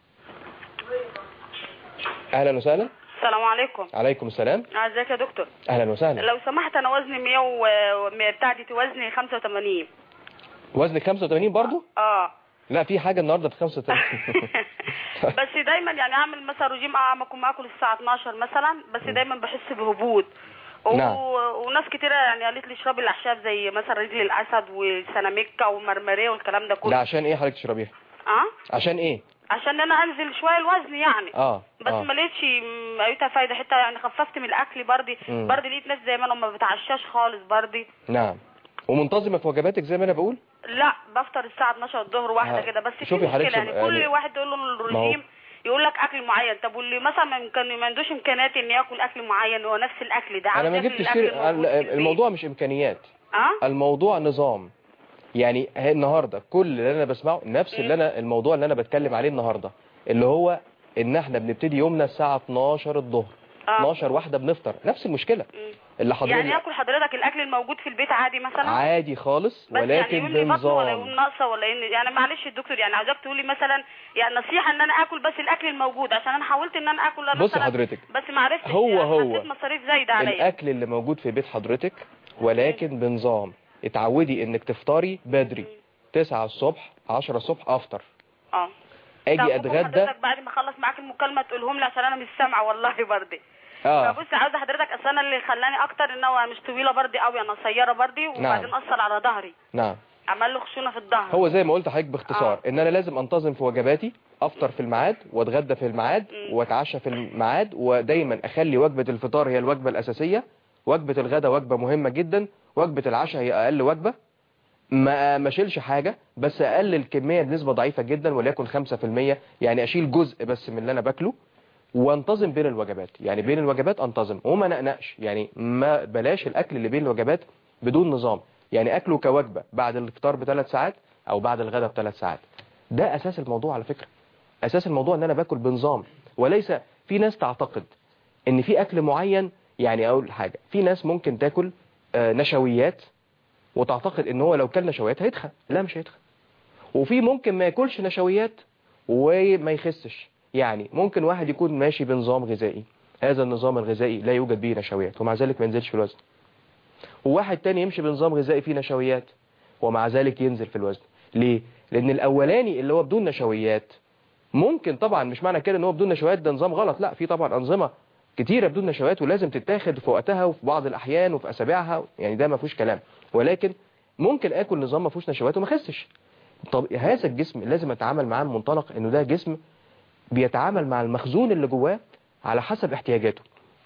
اهلا وسهلا. السلام عليكم. عليكم السلام. ازيك يا دكتور؟ اهلا وسهلا. لو سمحت انا وزني 100 بتاعتي وزني 85. وزنك 85 برضو؟ لا في حاجة النهاردة في 85. بس دايما يعني اعمل مثلا رجيم، اكون اكل الساعة 12 مثلا، بس دايما بحس بهبوط. نعم. وناس كتيرة يعني قالت لي اشربي الاعشاب زي مثلا رجل الاسد والسناميكا والمرمريه والكلام ده كله. لا عشان ايه حضرتك تشربيها؟ عشان ايه؟ عشان انا انزل شويه الوزن يعني. بس ما لقيتش ايتها فايده، حتى يعني خففت من الاكل برضي. لقيت ناس زي ما انا ما بتعشاش خالص برضي. نعم. ومنتظمه في وجباتك زي ما انا بقول؟ لا بفطر الساعه 12 الظهر واحده كده بس. في مشكله يعني كل واحد يقول له الرجيم يقول لك اكل معين، طب واللي مثلا ما عندوش امكانيات ان ياكل اكل معين هو نفس الاكل ده. انا ما جبتش الموضوع مش امكانيات. الموضوع نظام. يعني النهارده كل اللي انا بسمعه نفس اللي الموضوع اللي انا بتكلم عليه النهارده، اللي هو ان احنا بنبتدي يومنا الساعه 12 الظهر، 12 واحده بنفطر، نفس المشكله. اللي حضرتك يعني اكل حضرتك الاكل الموجود في البيت عادي مثلا؟ عادي خالص، ولكن يعني بنظام. ولا يقول ناقصه ولا يعني معلش الدكتور، يعني عاوزاك تقول لي مثلا يعني نصيحه ان انا اكل بس الاكل الموجود، عشان انا حاولت ان انا اكل مثلا. بص حضرتك، بس ما عرفتش، هو حسيت مصاريف زايده عليا الاكل اللي موجود في بيت حضرتك، ولكن بنظام. اتعودي انك تفطري بدري 9 الصبح 10 الصبح افطر. اجي اتغدى حضرتك بعد ما اخلص معاك المكالمه تقولهم لي عشان انا مش سامعه والله برضه. فبص عاوزه حضرتك، اصل انا اللي خلاني اكتر ان هو مش طويله برضه قوي، انا قصيره برضه، وبعدين اثر على ظهري. نعم. عمل له خشونه في الظهر. هو زي ما قلت لحضرتك باختصار ان انا لازم انتظم في وجباتي، افطر في الميعاد واتغدى في الميعاد واتعشى في الميعاد، ودايما اخلي وجبه الفطار هي الوجبه الاساسيه، وجبه الغداء وجبه مهمه جدا، وجبه العشاء هي اقل وجبه. ما اشيلش حاجه، بس اقلل كميه بنسبه ضعيفه جدا، وليكن 5%، يعني اشيل جزء بس من اللي انا باكله، وانتظم بين الوجبات. يعني بين الوجبات انتظم وما نقنقش، يعني ما بلاش الاكل اللي بين الوجبات بدون نظام. يعني اكله كوجبه بعد الفطار ب3 ساعات او بعد الغداء ب3 ساعات. ده اساس الموضوع على فكره. اساس الموضوع ان انا باكل بنظام، وليس في ناس تعتقد ان في اكل معين. يعني اقول حاجه، في ناس ممكن تاكل نشويات وتعتقد ان هو لو كل نشويات هيتخن. لا، مش هيتخن. وفي ممكن ما ياكلش نشويات وما يخسش. يعني ممكن واحد يكون ماشي بنظام غذائي، هذا النظام الغذائي لا يوجد به نشويات ومع ذلك ما ينزلش في الوزن. وواحد تاني يمشي بنظام غذائي فيه نشويات ومع ذلك ينزل في الوزن. ليه؟ لان الاولاني اللي هو بدون نشويات ممكن، طبعا مش معنى كده ان هو بدون نشويات ده نظام غلط، لا، في طبعا انظمه كتيره بدون نشويات ولازم تتاخد في وقتها وفي بعض الاحيان وفي اسابيعها، يعني ده ما فيهوش كلام. ولكن ممكن اكل نظام ما فيهوش نشويات وما اخسش. طب هذا الجسم لازم اتعامل معاه من منطلق انه ده جسم بيتعامل مع المخزون اللي جواه على حسب احتياجاته.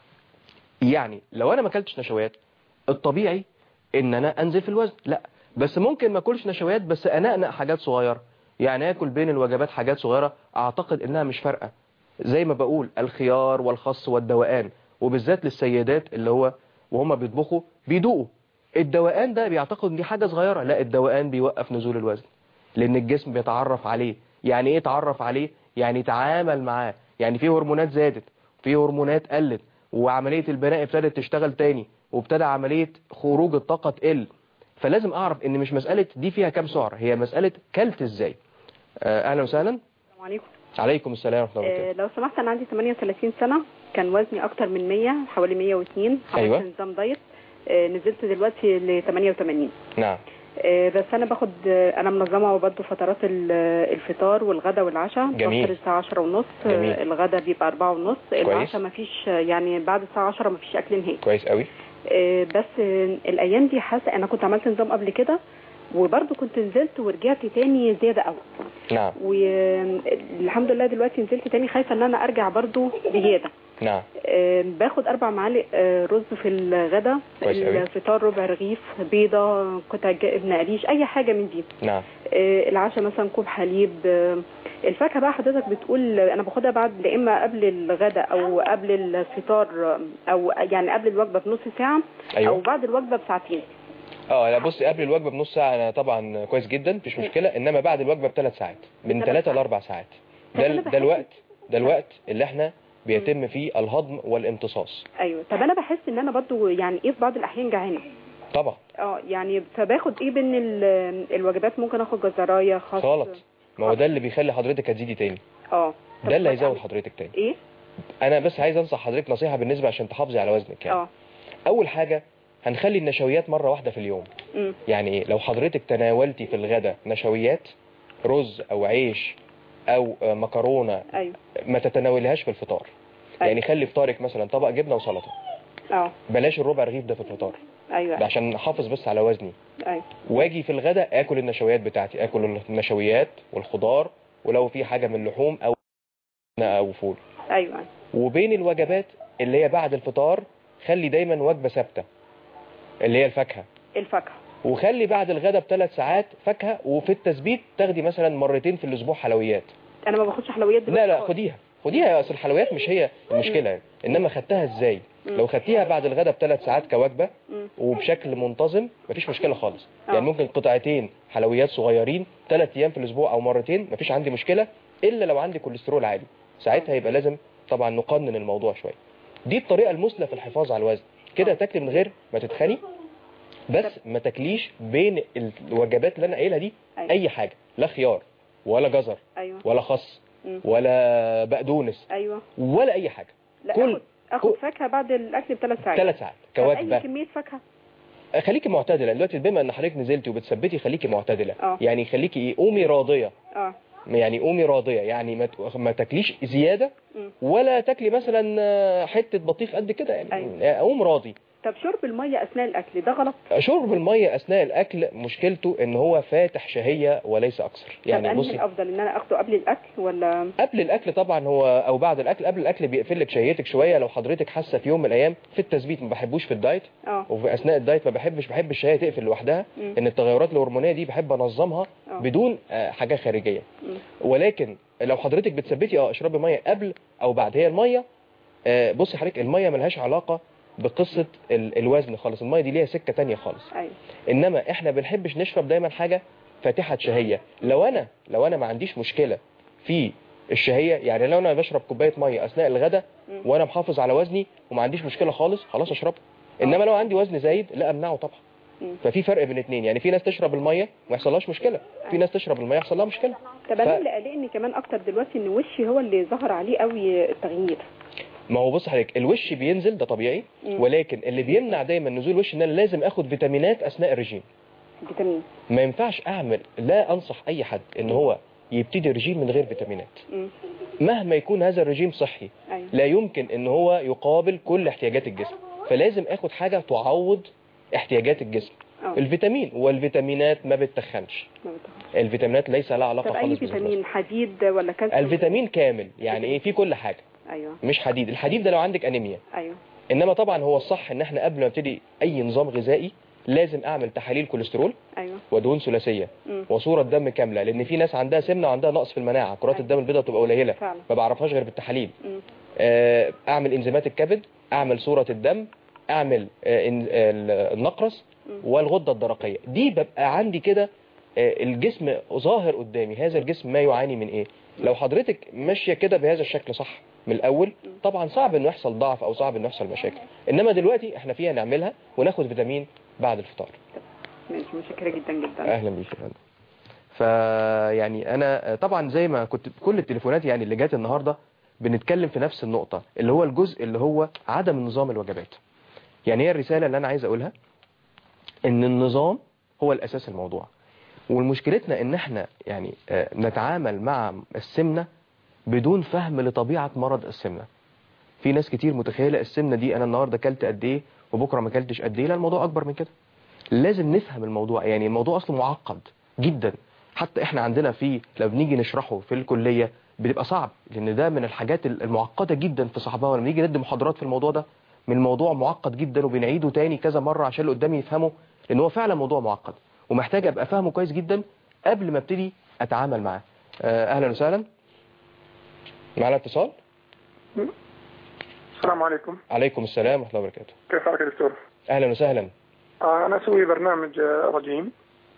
يعني لو انا ما اكلتش نشويات الطبيعي ان انا انزل في الوزن، لا، بس ممكن ما اكلش نشويات بس انقنق حاجات صغيره، يعني اكل بين الوجبات حاجات صغيره اعتقد انها مش فارقه. زي ما بقول الخيار والخس والدوقان، وبالذات للسيدات اللي هو وهم بيطبخوا بيدوقوا الدوقان ده بيعتقد ان دي حاجه صغيره. لا، الدوقان بيوقف نزول الوزن لان الجسم بيتعرف عليه. يعني ايه يتعرف عليه؟ يعني يتعامل معاه. يعني في هرمونات زادت، في هرمونات قلت، وعمليه البناء ابتدت تشتغل تاني، وابتدى عمليه خروج الطاقه تقل. فلازم اعرف ان مش مساله دي فيها كام سعر، هي مساله كلت ازاي. اهلا وسهلا. السلام عليكم. عليكم السلام ورحمه الله وبركاته. لو سمحت، انا عندي 38 سنه، كان وزني اكتر من 100، حوالي 102. عملت نظام دايت، نزلت دلوقتي ل 88. نعم. بس انا باخد، انا منظمه برضه فترات الفطار والغداء والعشاء. جميل. بفطر الساعه 10:30، الغداء بيبقى 4:30، العشاء ما فيش، يعني بعد الساعه 10 ما فيش اكل نهائي. كويس قوي. بس الايام دي حاسه، انا كنت عملت نظام قبل كده وبرضه كنت نزلت ورجعت تاني زياده قوي. نعم. والحمد لله دلوقتي نزلت تاني، خايفه ان انا ارجع برضه زياده. نعم. باخد 4 معالق رز في الغداء، الفطار ربع رغيف، بيضه، قطع جبنه قريش، اي حاجه من دي. نعم. العشاء مثلا كوب حليب. الفاكهه بقى حضرتك بتقول انا باخدها بعد، لا اما قبل الغداء او قبل الفطار، او يعني قبل الوجبه بنص ساعه. أيوة. او بعد الوجبه بساعتين. لا، بصي، قبل الوجبه بنص ساعه انا طبعا كويس جدا، مفيش مشكله، انما بعد الوجبه ب3 ساعات، من 3 ل 4 ساعات. ده الوقت اللي احنا بيتم فيه الهضم والامتصاص. ايوه. طب انا بحس ان انا برضو يعني ايه في بعض الاحيان جعانه. طبعا. يعني فباخد ايه بين الوجبات؟ ممكن اخد جزرايه، خس. غلط. ما هو ده اللي بيخلي حضرتك هتزيدي تاني. ده اللي هيزود حضرتك تاني. ايه؟ انا بس عايز انصح حضرتك نصيحه بالنسبه عشان تحافظي على وزنك. يعني اول حاجه هنخلي النشويات مره واحده في اليوم. يعني ايه؟ لو حضرتك تناولتي في الغداء نشويات، رز او عيش او مكرونه، أيوة. ما تتناولهاش في الفطار. أيوة. يعني خلي فطارك مثلا طبق جبنه وسلطه. بلاش الربع رغيف ده في الفطار. ايوه. ده عشان احافظ بس على وزني. ايوه. واجي في الغداء اكل النشويات بتاعتي، اكل النشويات والخضار، ولو في حاجه من لحوم او فول. ايوه. وبين الوجبات اللي هي بعد الفطار خلي دايما وجبه ثابته اللي هي الفاكهه. وخلي بعد الغداء ب3 ساعات فاكهه، وفي التثبيت تاخدي مثلا مرتين في الاسبوع حلويات. انا ما باخدش حلويات دلوقتي. لا، خديها، اصل الحلويات مش هي المشكله. انما خدتها ازاي؟ لو خدتيها بعد الغداء ب3 ساعات كوجبه وبشكل منتظم مفيش مشكله خالص. يعني ممكن قطعتين حلويات صغيرين 3 ايام في الاسبوع او مرتين، مفيش عندي مشكله، الا لو عندي كوليسترول عالي، ساعتها يبقى لازم طبعا نقنن الموضوع شويه. دي الطريقه المثلى في الحفاظ على الوزن. كده تاكلي من غير ما تتخني، بس ما تاكليش بين الوجبات اللي انا قايلها دي اي حاجه، لا خيار ولا جزر ولا خس ولا بقدونس ولا اي حاجه. لا اخد فاكهه بعد الاكل ب3 ساعات. 3 ساعات كوجبه. اي كميه فاكهه. خليكي معتدله دلوقتي، بما ان حضرتك نزلتي وبتثبتي خليكي معتدله. يعني خليكي ايه، قومي راضيه. يعني قومي راضيه، يعني ما تاكليش زياده ولا تاكلي مثلا حته بطيخ قد كده، يعني قوم راضي. طب شرب الميه اثناء الاكل ده غلط؟ شرب الميه اثناء الاكل مشكلته ان هو فاتح شهيه وليس اكثر. يعني بصي، الافضل ان انا اخده قبل الاكل ولا قبل الاكل؟ طبعا هو او بعد الاكل. قبل الاكل بيقفل لك شهيتك شويه. لو حضرتك حاسه في يوم من الايام في التثبيت ما بحبوش في الدايت، وفي اثناء الدايت ما بحب الشهيه تقفل لوحدها، ان التغيرات الهرمونيه دي بحب انظمها بدون حاجه خارجيه. ولكن لو حضرتك بتثبتي اشربي ميه قبل او بعد. هي الميه بصي حضرتك، الميه ملهاش علاقه بقصة الوزن خالص، المية دي ليها سكة تانية خالص. انما احنا بنحبش نشرب دايما حاجة فاتحة شهية. لو انا ما عنديش مشكلة في الشهية، يعني لو انا بشرب كوباية مية اثناء الغداء وانا محافظ على وزني وما عنديش مشكلة خالص، خلاص اشربها. انما لو عندي وزن زايد لا امنعه طبعا. ففي فرق بين اتنين، يعني في ناس تشرب المية ما يحصلهاش مشكلة، في ناس تشرب المية يحصل لها مشكلة. طب انا اللي قلقني كمان اكتر دلوقتي ان وشي هو اللي ظهر عليه قوي التغيير. ما هو بص حضرتك، الوش بينزل ده طبيعي، ولكن اللي بيمنع دايما نزول الوش ان انا لازم اخد فيتامينات اثناء الرجيم. فيتامين ما ينفعش لا انصح اي حد ان هو يبتدي رجيم من غير فيتامينات. مهما يكون هذا الرجيم صحي لا يمكن ان هو يقابل كل احتياجات الجسم، فلازم اخد حاجة تعوض احتياجات الجسم. الفيتامين والفيتامينات ما بتتخنش. الفيتامينات ليس لها علاقة خالص. اي فيتامين، حديد ولا كالسيوم؟ الفيتامين كامل، يعني ايه، في كل حاجة. مش حديد. الحديد ده لو عندك انيميا. انما طبعا هو الصح ان احنا قبل ما ابتدي اي نظام غذائي لازم اعمل تحاليل كوليسترول ودهون ثلاثيه وصوره دم كامله، لان في ناس عندها سمنه وعندها نقص في المناعه، كرات الدم البيضاء بتبقى قليله ما بعرفهاش غير بالتحاليل. اعمل انزيمات الكبد، اعمل صوره الدم، اعمل النقرس والغده الدرقيه. دي ببقى عندي كده الجسم ظاهر قدامي، هذا الجسم ما يعاني من ايه. لو حضرتك ماشيه كده بهذا الشكل صح من الاول، طبعا صعب انه يحصل ضعف او صعب انه يحصل مشاكل. انما دلوقتي احنا فيها نعملها وناخد فيتامين بعد الفطار. ماشي، متشكره جدا جدا. اهلا بيك يا فندم. فيعني انا طبعا زي ما كنت كل التليفونات يعني اللي جات النهارده بنتكلم في نفس النقطه، اللي هو الجزء اللي هو عدم نظام الوجبات. يعني هي الرساله اللي انا عايز اقولها ان النظام هو الاساس الموضوع. والمشكلتنا ان احنا يعني نتعامل مع السمنه بدون فهم لطبيعة مرض السمنة. في ناس كتير متخيلة السمنة دي انا النهاردة كلت قد ايه وبكرة ما كلتش قد ايه. لا، الموضوع اكبر من كده. لازم نفهم الموضوع، يعني الموضوع اصله معقد جدا. حتى احنا عندنا لو بنيجي نشرحه في الكلية بتبقى صعب، لان ده من الحاجات المعقدة جدا في صحبها. ولما نيجي ندي محاضرات في الموضوع ده، من الموضوع معقد جدا وبنعيده تاني كذا مرة عشان اللي قدامي يفهمه، لان هو فعلا موضوع معقد ومحتاج ابقى فاهمه كويس جدا قبل ما ابتدي اتعامل معاه. اهلا وسهلا. معنا اتصال. السلام عليكم. عليكم السلام ورحمة الله وبركاته. كيف حالك يا دكتور؟ اهلا وسهلا. انا اسوي برنامج رجيم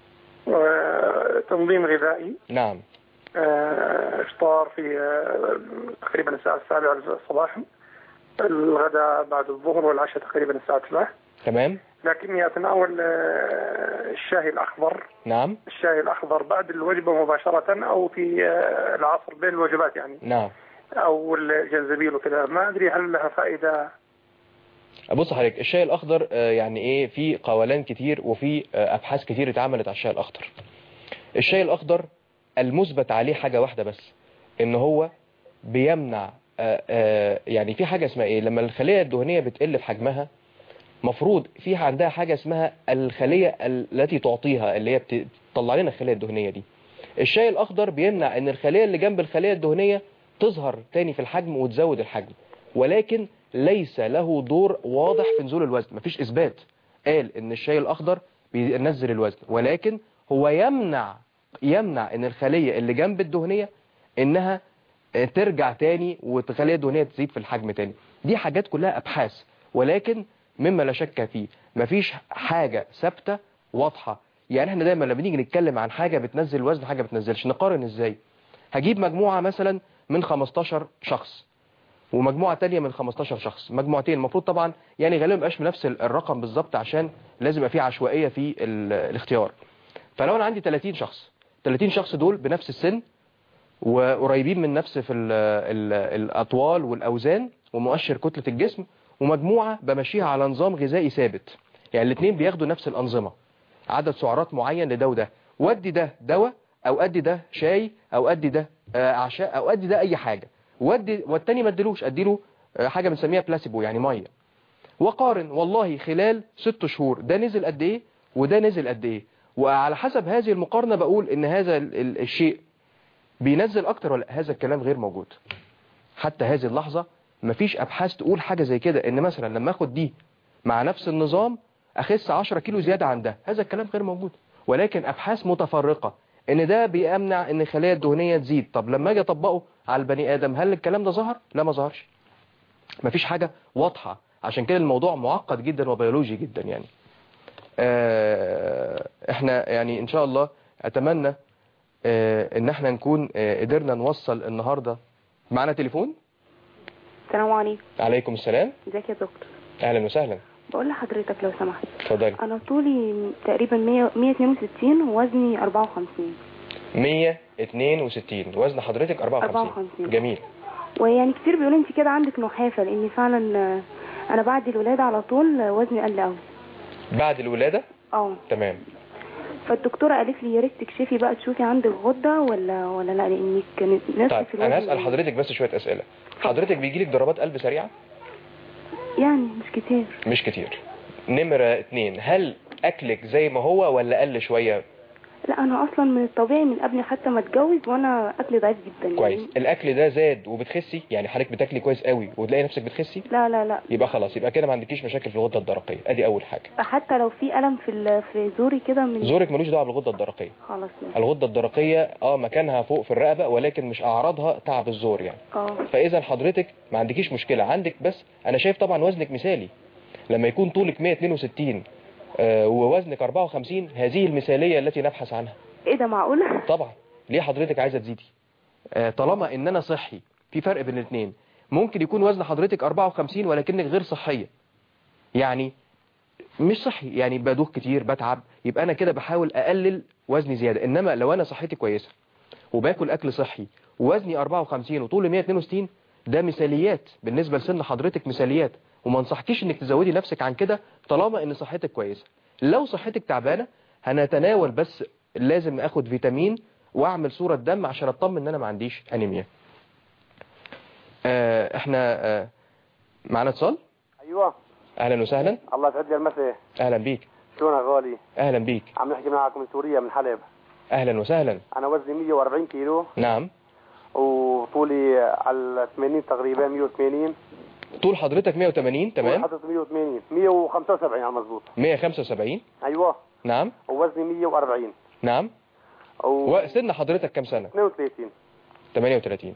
وتنظيم غذائي. نعم. افطار في تقريبا الساعة 7 صباحا، الغداء بعد الظهر، والعشاء تقريبا الساعة 7. تمام. لكني اتناول الشاي الاخضر. نعم. الشاي الاخضر بعد الوجبة مباشرة او في العصر بين الوجبات يعني. نعم. او الجنزبيل وكذا. ما ادري هل لها فائدة؟ بص حضرتك، الشاي الاخضر يعني ايه، في قولان كتير وفي ابحاث كتير اتعملت على الشاي الاخضر. الشاي الاخضر المثبت عليه حاجة واحدة بس، ان هو بيمنع يعني في حاجة اسمها ايه، لما الخلية الدهنية بتقل في حجمها مفروض فيها عندها حاجة اسمها الخلية التي تعطيها، اللي هي بتطلع لنا الخلية الدهنية دي. الشاي الاخضر بيمنع ان الخلية اللي جنب الخلية الدهنية تظهر تاني في الحجم وتزود الحجم، ولكن ليس له دور واضح في نزول الوزن. مفيش اثبات قال ان الشاي الاخضر بينزل الوزن، ولكن هو يمنع ان الخلية اللي جنب الدهنية انها ترجع تاني والخلية الدهنية تزيد في الحجم تاني. دي حاجات كلها ابحاث، ولكن مما لا شك فيه مفيش حاجة ثابتة واضحة. يعني احنا دايما لما بنيجي نتكلم عن حاجة بتنزل الوزن حاجة بتنزلش، نقارن ازاي؟ هجيب مجموعة مثلا من 15 شخص ومجموعة تانية من 15 شخص، مجموعتين. المفروض طبعا يعني غالبا مبقاش بنفس الرقم بالظبط عشان لازم يبقى فيه عشوائية في الاختيار. فلو انا عندي 30 شخص، 30 شخص دول بنفس السن وقريبين من نفس في الأطوال والأوزان ومؤشر كتلة الجسم، ومجموعة بمشيها على نظام غذائي ثابت، يعني الاثنين بياخدوا نفس الأنظمة، عدد سعرات معين لده وده، ودي ده دواء أو أدي ده شاي أو أدي ده أعشاء أو أدي ده أي حاجة، والتاني ما اديلوش، أديله حاجة بنسميها بلاسيبو يعني مية، وقارن والله خلال 6 شهور ده نزل قد إيه وده نزل قد إيه، وعلى حسب هذه المقارنة بقول إن هذا الشيء بينزل أكتر ولا. هذا الكلام غير موجود حتى هذه اللحظة. مفيش أبحاث تقول حاجة زي كده، إن مثلا لما أخد دي مع نفس النظام أخس 10 كيلو زيادة عن ده. هذا الكلام غير موجود، ولكن أبحاث متفرقة إن ده بيمنع إن الخلايا الدهنية تزيد. طب لما أجي أطبقه على البني آدم هل الكلام ده ظهر؟ لا، ما ظهرش. مفيش حاجة واضحة، عشان كده الموضوع معقد جدا وبيولوجي جدا يعني. احنا يعني إن شاء الله أتمنى ان احنا نكون قدرنا نوصل النهاردة. معنا تليفون. السلام عليكم. عليكم السلام. ازيك يا دكتور؟ اهلا وسهلا. بقول لحضرتك لو سمحت. اتفضلي. انا طولي تقريبا 162 ووزني 54. 162 وزن حضرتك 54. جميل. ويعني كتير بيقولوا انت كده عندك نحافة، لاني فعلا انا بعد الولادة على طول وزني قل قوي. بعد الولادة؟ تمام. فالدكتورة قالت لي يا ريت تكشفي بقى تشوفي عندك غدة ولا لا، لانك نفسي طيب في الوزن. انا هسأل حضرتك بس شوية اسئلة. حضرتك بيجيلك ضربات قلب سريعة؟ يعني مش كتير. مش كتير. نمرة 2، هل اكلك زي ما هو ولا قل شوية؟ لا، انا اصلا من الطبيعي من قبل حتى ما اتجوز وانا اكلي ضعيف جدا. كويس. يعني الاكل ده زاد وبتخسي؟ يعني حضرتك بتاكلي كويس قوي وتلاقي نفسك بتخسي؟ لا لا لا. يبقى خلاص، يبقى كده ما عندكيش مشاكل في الغده الدرقيه. ادي اول حاجه. حتى لو في الم في زوري كده من زورك ملوش دعوه بالغده الدرقيه. خلاص يعني. الغده الدرقيه مكانها فوق في الرقبه، ولكن مش اعراضها تعب الزور يعني. فاذا حضرتك ما عندكيش مشكله. عندك بس انا شايف طبعا وزنك مثالي لما يكون طولك 162 ووزنك 54، هذه المثاليه التي نبحث عنها. ايه ده معقولة؟ طبعا. ليه حضرتك عايزة تزيدي؟ طالما ان انا صحي. في فرق بين الاثنين. ممكن يكون وزن حضرتك 54 ولكنك غير صحية، يعني مش صحي، يعني بدوخ كتير بتعب، يبقى انا كده بحاول اقلل وزني زيادة. انما لو انا صحتي كويسة وباكل اكل صحي ووزني 54 وطولي 162، ده مثاليات بالنسبة لسن حضرتك، مثاليات. وما انصحكيش انك تزودي نفسك عن كده طالما ان صحتك كويسة. لو صحتك تعبانة هنتناول بس لازم اخد فيتامين واعمل صورة دم عشان اطمن ان انا ما عنديش انيميا. احنا معنا اتصال. ايوه. اهلا وسهلا. الله يسعد لي المساء. اهلا بيك. شلونك غالي؟ اهلا بيك. عم نحكي معك من سوريا من حلب. اهلا وسهلا. انا وزني 140 كيلو. نعم. وطولي على 80 تقريبا 180. طول حضرتك 180. تمام. طول حضرتك 180 175 على مظبوط. 175. ايوه. نعم. ووزني 140. نعم. وسن حضرتك كم سنة؟ 32. 38.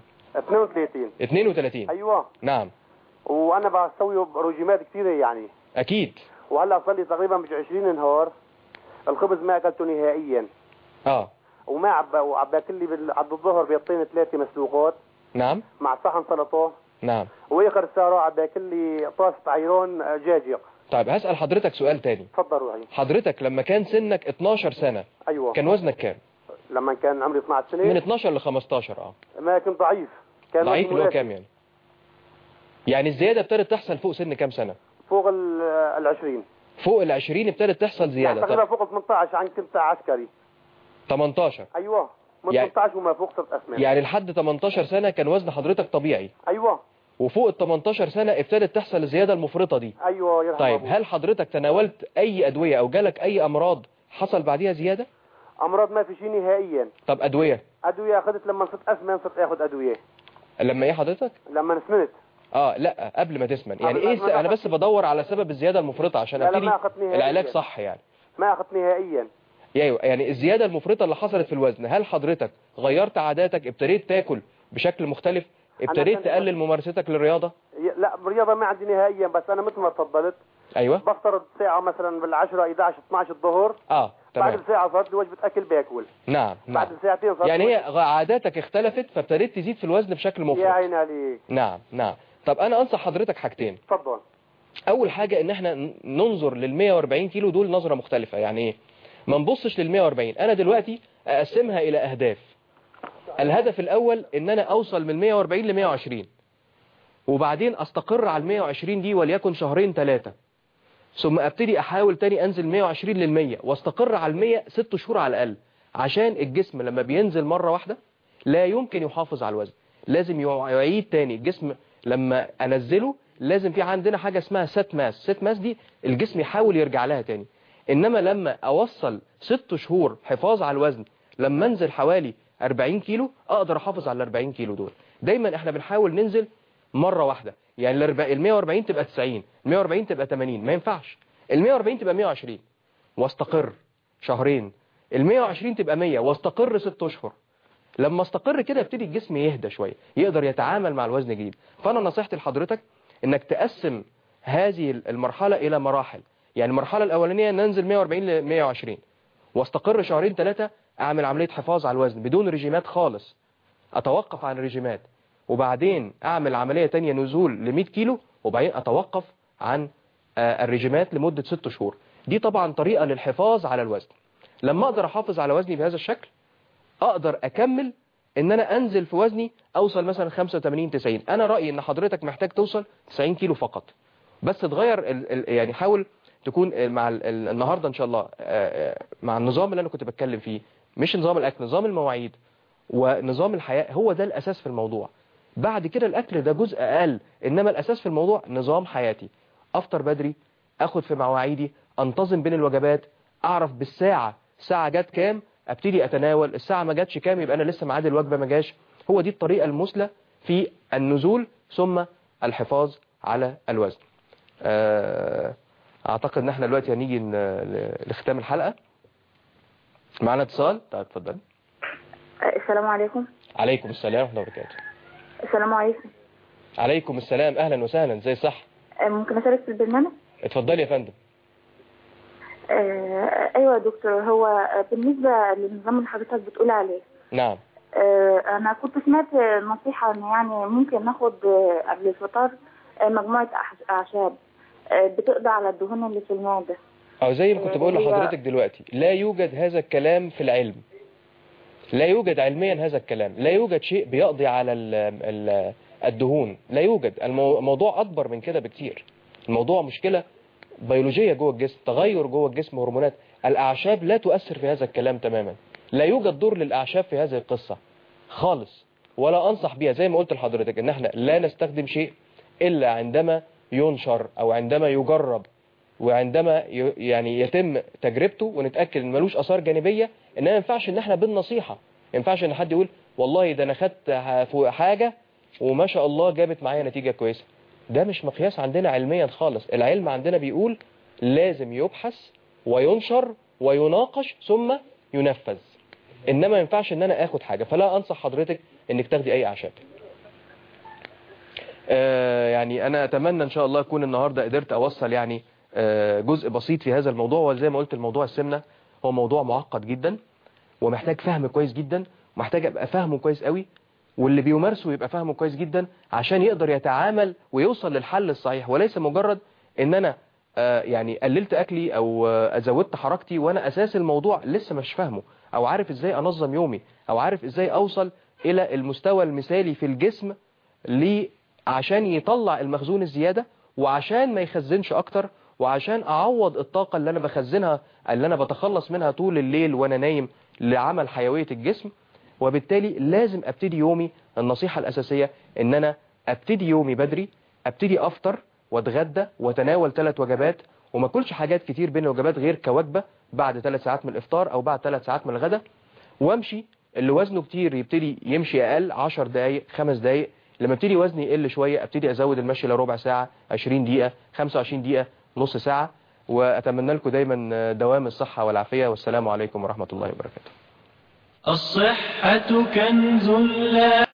32. ايوه. نعم. وانا بسوي رجيمات كثيره يعني. اكيد. وهلا صار لي تقريبا مش 20 نهار الخبز ما اكلته نهائيا. وما عم باكل لي عند الظهر بيضتين 3 مسلوقات. نعم. مع صحن سلطه. نعم. واخر السهره عم باكل لي طاسه عيرون جاجق. طيب هسأل حضرتك سؤال تاني. اتفضل روحي. حضرتك لما كان سنك 12 سنة ايوه كان وزنك كام؟ لما كان عمري 12 سنة من 12 ل 15. ما كنت ضعيف. كان ضعيف اللي هو كام يعني؟ يعني الزيادة ابتدت تحصل فوق سن كام سنة؟ فوق ال 20. فوق ال 20 ابتدت تحصل زيادة. يعني تقريبا فوق 18 عن كنت عسكري. 18. ايوه من 18 وما فوق صرت اسمن. يعني لحد 18 سنة كان وزن حضرتك طبيعي. ايوه. وفوق ال 18 سنة ابتدت تحصل الزيادة المفرطة دي. ايوه يرحم طيب أبوه. هل حضرتك تناولت اي ادوية او جالك اي امراض حصل بعديها زيادة؟ امراض ما في شيء نهائيا. طب ادوية اخذت لما صرت اسمن، صرت اخذ ادوية. لما ايه حضرتك؟ لما سمنت. لا قبل ما تسمن يعني ايه انا بس بدور على سبب الزيادة المفرطة عشان ابتدي العلاج صح يعني. ما اخذت نهائيا. ايوه يعني الزيادة المفرطة اللي حصلت في الوزن، هل حضرتك غيرت عاداتك، ابتديت تاكل بشكل مختلف، ابتديت تقلل ممارستك للرياضة؟ لا الرياضة ما عندي نهائيا، بس انا مثل ما تفضلت. ايوه. بفترض ساعة مثلا بال10 11 12 الظهر. تمام. بعد الساعة صارت لي وجبة اكل باكل. نعم. بعد ساعتين صارت يعني هي عاداتك اختلفت فابتديت تزيد في الوزن بشكل مفرط. يا عيني عليك. نعم. طب انا انصح حضرتك حاجتين. اتفضل. اول حاجة ان احنا ننظر لل 140 كيلو دول نظرة مختلفة. يعني ايه؟ ما نبصش لل 140. انا دلوقتي اقسمها الى اهداف. الهدف الاول ان انا اوصل من 140 ل 120، وبعدين استقر على ال 120 دي وليكن شهرين 3، ثم ابتدي احاول تاني انزل 120 لل 100 واستقر على ال 100 6 شهور على الاقل، عشان الجسم لما بينزل مرة واحدة لا يمكن يحافظ على الوزن، لازم يعيد تاني الجسم. لما انزله لازم في عندنا حاجة اسمها سيت ماس. سيت ماس دي الجسم يحاول يرجع لها تاني. انما لما اوصل 6 شهور حفاظ على الوزن، لما انزل حوالي 40 كيلو اقدر احافظ على ال 40 كيلو دول. دايما احنا بنحاول ننزل مرة واحدة، يعني ال 140 تبقى 90، ال 140 تبقى 80، ما ينفعش. ال 140 تبقى 120 واستقر شهرين، ال 120 تبقى 100 واستقر 6 اشهر. لما استقر كده يبتدي الجسم يهدى شوية، يقدر يتعامل مع الوزن الجديد. فانا نصيحتي لحضرتك انك تقسم هذه المرحلة الى مراحل. يعني المرحلة الاولانية ننزل 140 ل 120 واستقر شهرين 3، اعمل عملية حفاظ على الوزن بدون ريجيمات خالص، اتوقف عن الريجيمات، وبعدين اعمل عملية تانية نزول ل 100 كيلو، وبعدين اتوقف عن الريجيمات لمدة 6 شهور. دي طبعا طريقة للحفاظ على الوزن. لما اقدر احافظ على وزني بهذا الشكل اقدر اكمل ان انا انزل في وزني، اوصل مثلا 85 90. انا رأيي ان حضرتك محتاج توصل 90 كيلو فقط، بس تغير يعني حاول تكون مع النهاردة ان شاء الله مع النظام اللي انا كنت بتكلم فيه، مش نظام الاكل، نظام المواعيد ونظام الحياة، هو ده الاساس في الموضوع. بعد كده الاكل ده جزء اقل، انما الاساس في الموضوع نظام حياتي. افطر بدري، اخد في مواعيدي، انتظم بين الوجبات، اعرف بالساعة ساعة جت كام ابتدي اتناول، الساعة ما جاتش كام يبقى انا لسه ميعاد الوجبة ما جاش. هو دي الطريقة المثلى في النزول ثم الحفاظ على الوزن. اعتقد ان احنا دلوقتي هنيجي لختام الحلقة. معنا اتصال. طيب اتفضل. السلام عليكم. عليكم السلام ورحمة الله وبركاته. السلام عليكم. عليكم السلام، اهلا وسهلا، زي صح. ممكن اشارك في البرنامج؟ اتفضلي يا فندم. ايوه يا دكتور، هو بالنسبة للنظام اللي حضرتك بتقول عليه. نعم. انا كنت سمعت نصيحة ان يعني ممكن ناخد قبل الفطار مجموعة اعشاب بتقضي على الدهون اللي في المعدة. او زي ما كنت بقول لحضرتك دلوقتي، لا يوجد هذا الكلام في العلم، لا يوجد علميا هذا الكلام، لا يوجد شيء بيقضي على الدهون، لا يوجد. الموضوع اكبر من كده بكتير. الموضوع مشكلة بيولوجية جوه الجسم، تغير جوه الجسم، هرمونات. الأعشاب لا تؤثر في هذا الكلام تماما، لا يوجد دور للأعشاب في هذه القصة خالص، ولا أنصح بيها. زي ما قلت لحضرتك ان احنا لا نستخدم شيء إلا عندما ينشر أو عندما يجرب، وعندما يعني يتم تجربته ونتأكد ان ملوش أثار جانبية. إنما ما ينفعش ان احنا بالنصيحة، ما ينفعش ان حد يقول والله ده انا خدت حاجة وما شاء الله جابت معايا نتيجة كويسة. ده مش مقياس عندنا علميا خالص. العلم عندنا بيقول لازم يبحث وينشر ويناقش ثم ينفذ، انما ما ينفعش ان انا اخد حاجة. فلا انصح حضرتك انك تاخدي اي اعشاب. يعني انا اتمنى ان شاء الله اكون النهاردة قدرت اوصل يعني جزء بسيط في هذا الموضوع. وزي ما قلت الموضوع السمنة هو موضوع معقد جدا ومحتاج فهم كويس جدا، ومحتاج ابقى فهمه كويس قوي، واللي بيمارسه يبقى فاهمه كويس جدا عشان يقدر يتعامل ويوصل للحل الصحيح، وليس مجرد ان انا يعني قللت اكلي او زودت حركتي وانا اساس الموضوع لسه مش فاهمه، او عارف ازاي انظم يومي، او عارف ازاي اوصل الى المستوى المثالي في الجسم عشان يطلع المخزون الزيادة، وعشان ما يخزنش اكتر، وعشان اعوض الطاقة اللي انا بخزنها اللي انا بتخلص منها طول الليل وانا نايم لعمل حيوية الجسم. وبالتالي لازم ابتدي يومي، النصيحة الأساسية ان انا ابتدي يومي بدري، ابتدي افطر واتغدى وتناول 3 وجبات، وما كلش حاجات كتير بين الوجبات غير كوجبة بعد 3 ساعات من الافطار او بعد 3 ساعات من الغداء. وامشي، اللي وزنه كتير يبتدي يمشي اقل 10 دقايق 5 دقايق، لما ابتدي وزني يقل شوية ابتدي ازود المشي لربع ساعة 20 دكيقة 25 دقيقة نص ساعة. واتمنى لكم دايما دوام الصحة والعافية، والسلام عليكم ورحمة الله وبركاته. الصحة كنز لا